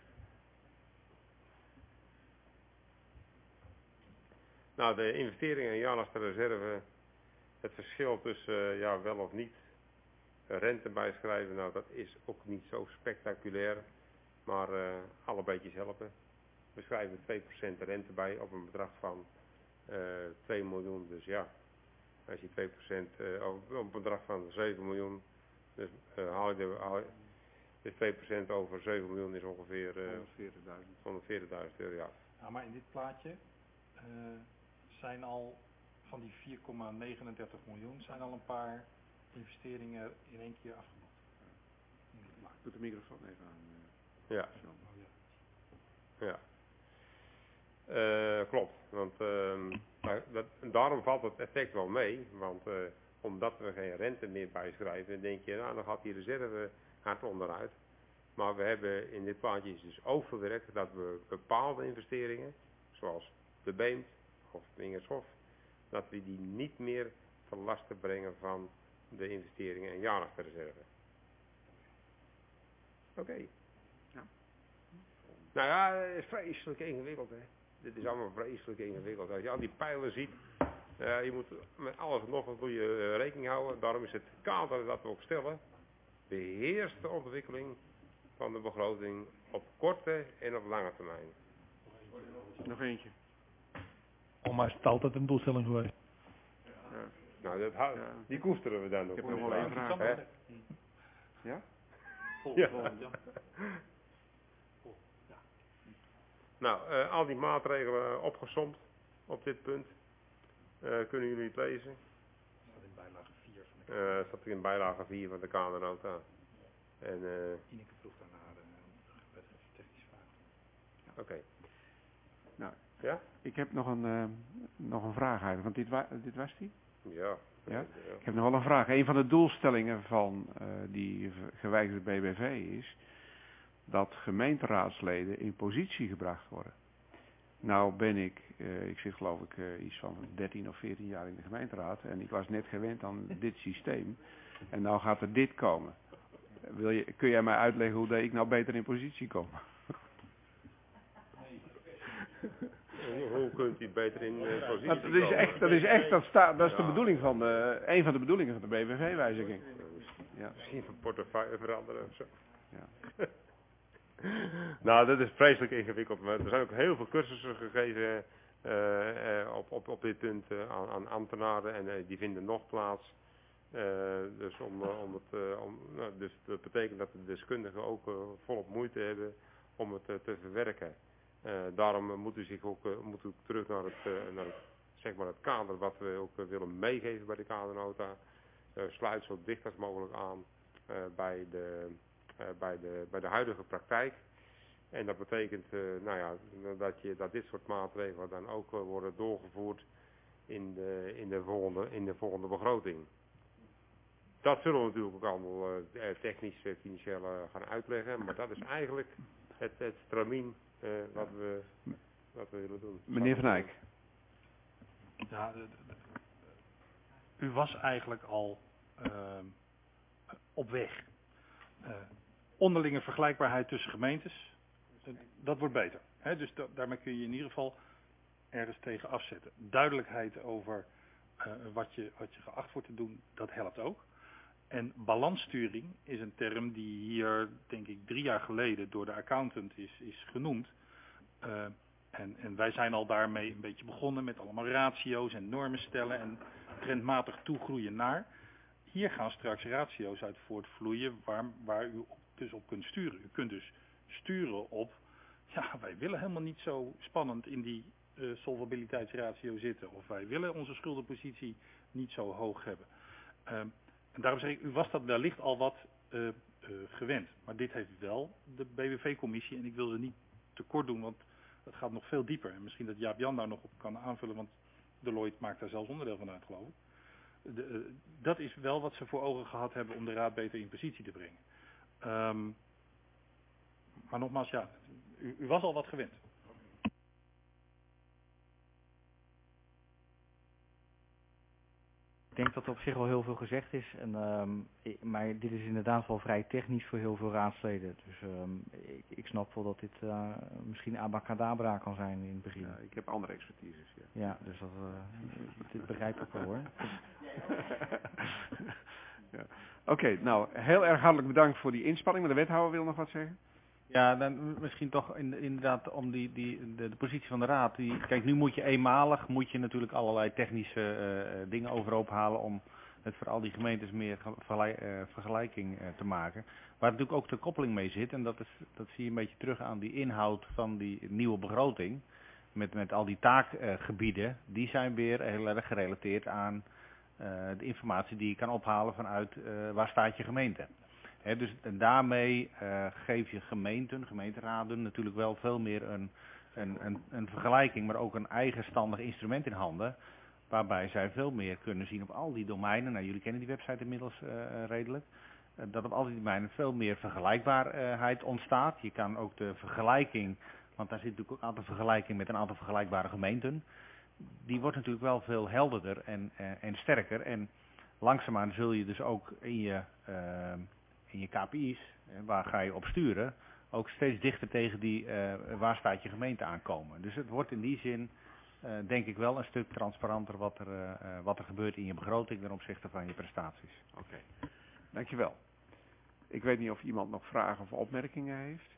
Nou, de investeringen en jaarlastenreserve, het verschil tussen wel of niet rente bijschrijven, nou dat is ook niet zo spectaculair, maar alle beetjes helpen. We schrijven 2% rente bij op een bedrag van 2 miljoen, dus ja, als je 2% op een bedrag van 7 miljoen, dus dus 2% over 7 miljoen is ongeveer 140.000 euro, ja. Ja, maar in dit plaatje zijn al van die 4,39 miljoen zijn al een paar investeringen in één keer afgemaakt. Doe de microfoon even aan. Ja. Ja. Klopt, want daarom valt het effect wel mee, want omdat we geen rente meer bijschrijven, denk je, nou dan gaat die reserve hard onderuit. Maar we hebben in dit plaatje dus ook verwerkt dat we bepaalde investeringen, zoals de Beemt of Wingershof, dat we die niet meer te lasten brengen van de investeringen en jaarlastenreserve. Oké. Ja. Nou ja, het is vreselijk ingewikkeld, hè. Dit is allemaal vreselijk ingewikkeld. Als je al die pijlen ziet, je moet met alles nog wat moet je rekening houden. Daarom is het kader dat we ook stellen, beheerst de ontwikkeling van de begroting op korte en op lange termijn. Nog eentje. Maar is het altijd een doelstelling geweest? Ja. Nou, die koesteren we dan nog. Ik heb nog wel één vraag. Hè? Ja? Ja. Nou, al die maatregelen opgesomd op dit punt. Kunnen jullie het lezen? Staat in bijlage 4 van de staat in bijlage 4 van de Kadernota. En Ineke vroeg daarna de technische vraag. Oké. Nou, ja? Ik heb nog een vraag eigenlijk, want dit was die? Ja. Ja? Ik heb nog wel een vraag. Een van de doelstellingen van die gewijzigde BBV is dat gemeenteraadsleden in positie gebracht worden. Nou ben ik zit geloof ik iets van 13 of 14 jaar in de gemeenteraad en ik was net gewend aan dit systeem. En nou gaat er dit komen. Kun jij mij uitleggen hoe dat ik nou beter in positie kom? Hoe kunt u beter in positie Dat komen? is echt, dat is de bedoeling van een van de bedoelingen van de BBV-wijziging. Ja. Misschien van portefeuille veranderen of zo. Ja. Nou, dat is vreselijk ingewikkeld. Maar er zijn ook heel veel cursussen gegeven op dit punt aan ambtenaren en die vinden nog plaats. Dus dus dat betekent dat de deskundigen ook volop moeite hebben om het te verwerken. Daarom moet u zich ook terug naar het kader wat we ook willen meegeven bij de kadernota. Sluit zo dicht als mogelijk aan bij de huidige praktijk. En dat betekent dat dit soort maatregelen dan ook worden doorgevoerd in de volgende begroting. Dat zullen we natuurlijk ook allemaal technisch, financieel gaan uitleggen, maar dat is eigenlijk het stramien wat we willen doen. Meneer Van Eyck. Ja, u was eigenlijk al op weg. Onderlinge vergelijkbaarheid tussen gemeentes, dat wordt beter. Dus daarmee kun je in ieder geval ergens tegen afzetten. Duidelijkheid over wat je geacht wordt te doen, dat helpt ook. En balanssturing is een term die hier, denk ik, 3 jaar geleden door de accountant is genoemd. En wij zijn al daarmee een beetje begonnen met allemaal ratio's en normen stellen en trendmatig toegroeien naar. Hier gaan straks ratio's uit voortvloeien waar u dus op kunt sturen. U kunt dus sturen op, ja, wij willen helemaal niet zo spannend in die solvabiliteitsratio zitten. Of wij willen onze schuldenpositie niet zo hoog hebben. En daarom zeg ik, u was dat wellicht al wat gewend. Maar dit heeft wel de BBV-commissie, en ik wil ze niet tekort doen, want het gaat nog veel dieper. En misschien dat Jaap-Jan daar nog op kan aanvullen, want Deloitte maakt daar zelfs onderdeel van uit, geloof ik. Dat is wel wat ze voor ogen gehad hebben om de raad beter in positie te brengen. Maar nogmaals, ja, u was al wat gewend. Ik denk dat er op zich wel heel veel gezegd is. Maar dit is inderdaad wel vrij technisch voor heel veel raadsleden. Dus ik snap wel dat dit misschien abacadabra kan zijn in het begin. Ja, ik heb andere expertises. Ja, dus dit begrijp ik wel hoor. Ja. Oké, nou heel erg hartelijk bedankt voor die inspanning. Maar de wethouder wil nog wat zeggen. Ja, dan misschien toch inderdaad om de positie van de raad. Kijk, nu moet je eenmalig natuurlijk allerlei technische dingen overhoop halen om het voor al die gemeentes meer vergelijking te maken. Waar natuurlijk ook de koppeling mee zit, en dat zie je een beetje terug aan die inhoud van die nieuwe begroting. Met al die taakgebieden, die zijn weer heel erg gerelateerd aan de informatie die je kan ophalen vanuit waar staat je gemeente. Dus daarmee geef je gemeenteraden natuurlijk wel veel meer een vergelijking, maar ook een eigenstandig instrument in handen. Waarbij zij veel meer kunnen zien op al die domeinen. Nou, jullie kennen die website inmiddels redelijk. Dat op al die domeinen veel meer vergelijkbaarheid ontstaat. Je kan ook de vergelijking, want daar zit natuurlijk ook een aantal vergelijking met een aantal vergelijkbare gemeenten. Die wordt natuurlijk wel veel helderder en sterker. En langzaamaan zul je dus ook in je KPI's, waar ga je op sturen, ook steeds dichter tegen die waar staat je gemeente aankomen. Dus het wordt in die zin, denk ik, wel een stuk transparanter wat er gebeurt in je begroting ten opzichte van je prestaties. Oké, dankjewel. Ik weet niet of iemand nog vragen of opmerkingen heeft.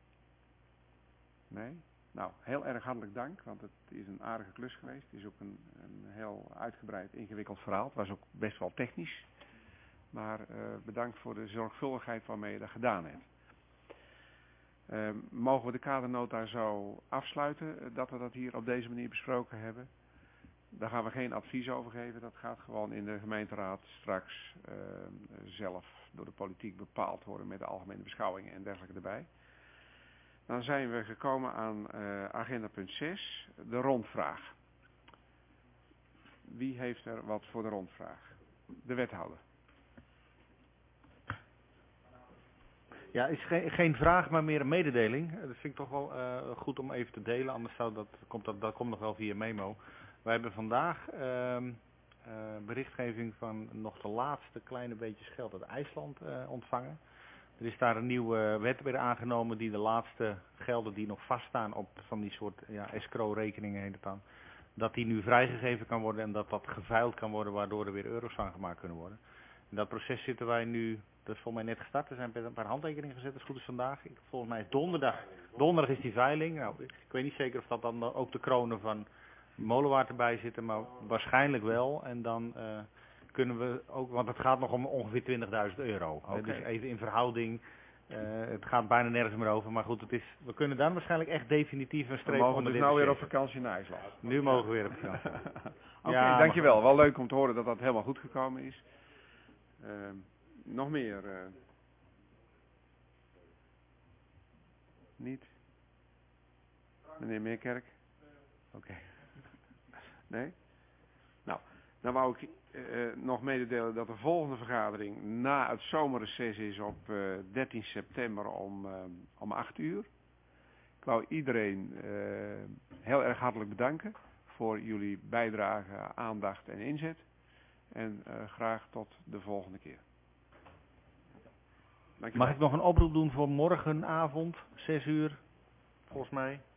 Nee? Nou, heel erg hartelijk dank, want het is een aardige klus geweest. Het is ook een heel uitgebreid, ingewikkeld verhaal. Het was ook best wel technisch. Maar bedankt voor de zorgvuldigheid waarmee je dat gedaan hebt. Mogen we de kadernota zo afsluiten, dat we dat hier op deze manier besproken hebben? Daar gaan we geen advies over geven. Dat gaat gewoon in de gemeenteraad straks zelf door de politiek bepaald worden met de algemene beschouwingen en dergelijke erbij. Dan zijn we gekomen aan agenda punt 6, de rondvraag. Wie heeft er wat voor de rondvraag? De wethouder. Ja, is geen vraag, maar meer een mededeling. Dat vind ik toch wel goed om even te delen, anders komt dat komt nog wel via memo. Wij hebben vandaag berichtgeving van nog de laatste kleine beetjes geld uit IJsland ontvangen. Er is daar een nieuwe wet weer aangenomen die de laatste gelden die nog vaststaan op van die soort escrow-rekeningen heet het dan, dat die nu vrijgegeven kan worden en dat dat geveild kan worden waardoor er weer euro's van gemaakt kunnen worden. In dat proces zitten wij nu, dat is volgens mij net gestart, er zijn een paar handtekeningen gezet, als het goed is vandaag. Volgens mij is donderdag is die veiling. Nou, ik weet niet zeker of dat dan ook de kronen van Molenwaard erbij zitten, maar waarschijnlijk wel. En dan kunnen we ook, want het gaat nog om ongeveer 20.000 euro. Okay. Dus even in verhouding, het gaat bijna nergens meer over. Maar goed, we kunnen dan waarschijnlijk echt definitief een streep We mogen onder dus dit nou weer op zetten. vakantie naar IJsland. Nu mogen we weer op vakantie. Oké, Ja, dankjewel. Wel leuk om te horen dat dat helemaal goed gekomen is. Nog meer? Niet? Meneer Meerkerk? Oké. Nee? Nou, dan wou ik nog mededelen dat de volgende vergadering na het zomerreces is op 13 september om 8 uur. Ik wou iedereen heel erg hartelijk bedanken voor jullie bijdrage, aandacht en inzet. En graag tot de volgende keer. Dankjewel. Mag ik nog een oproep doen voor morgenavond, 6 uur, volgens mij?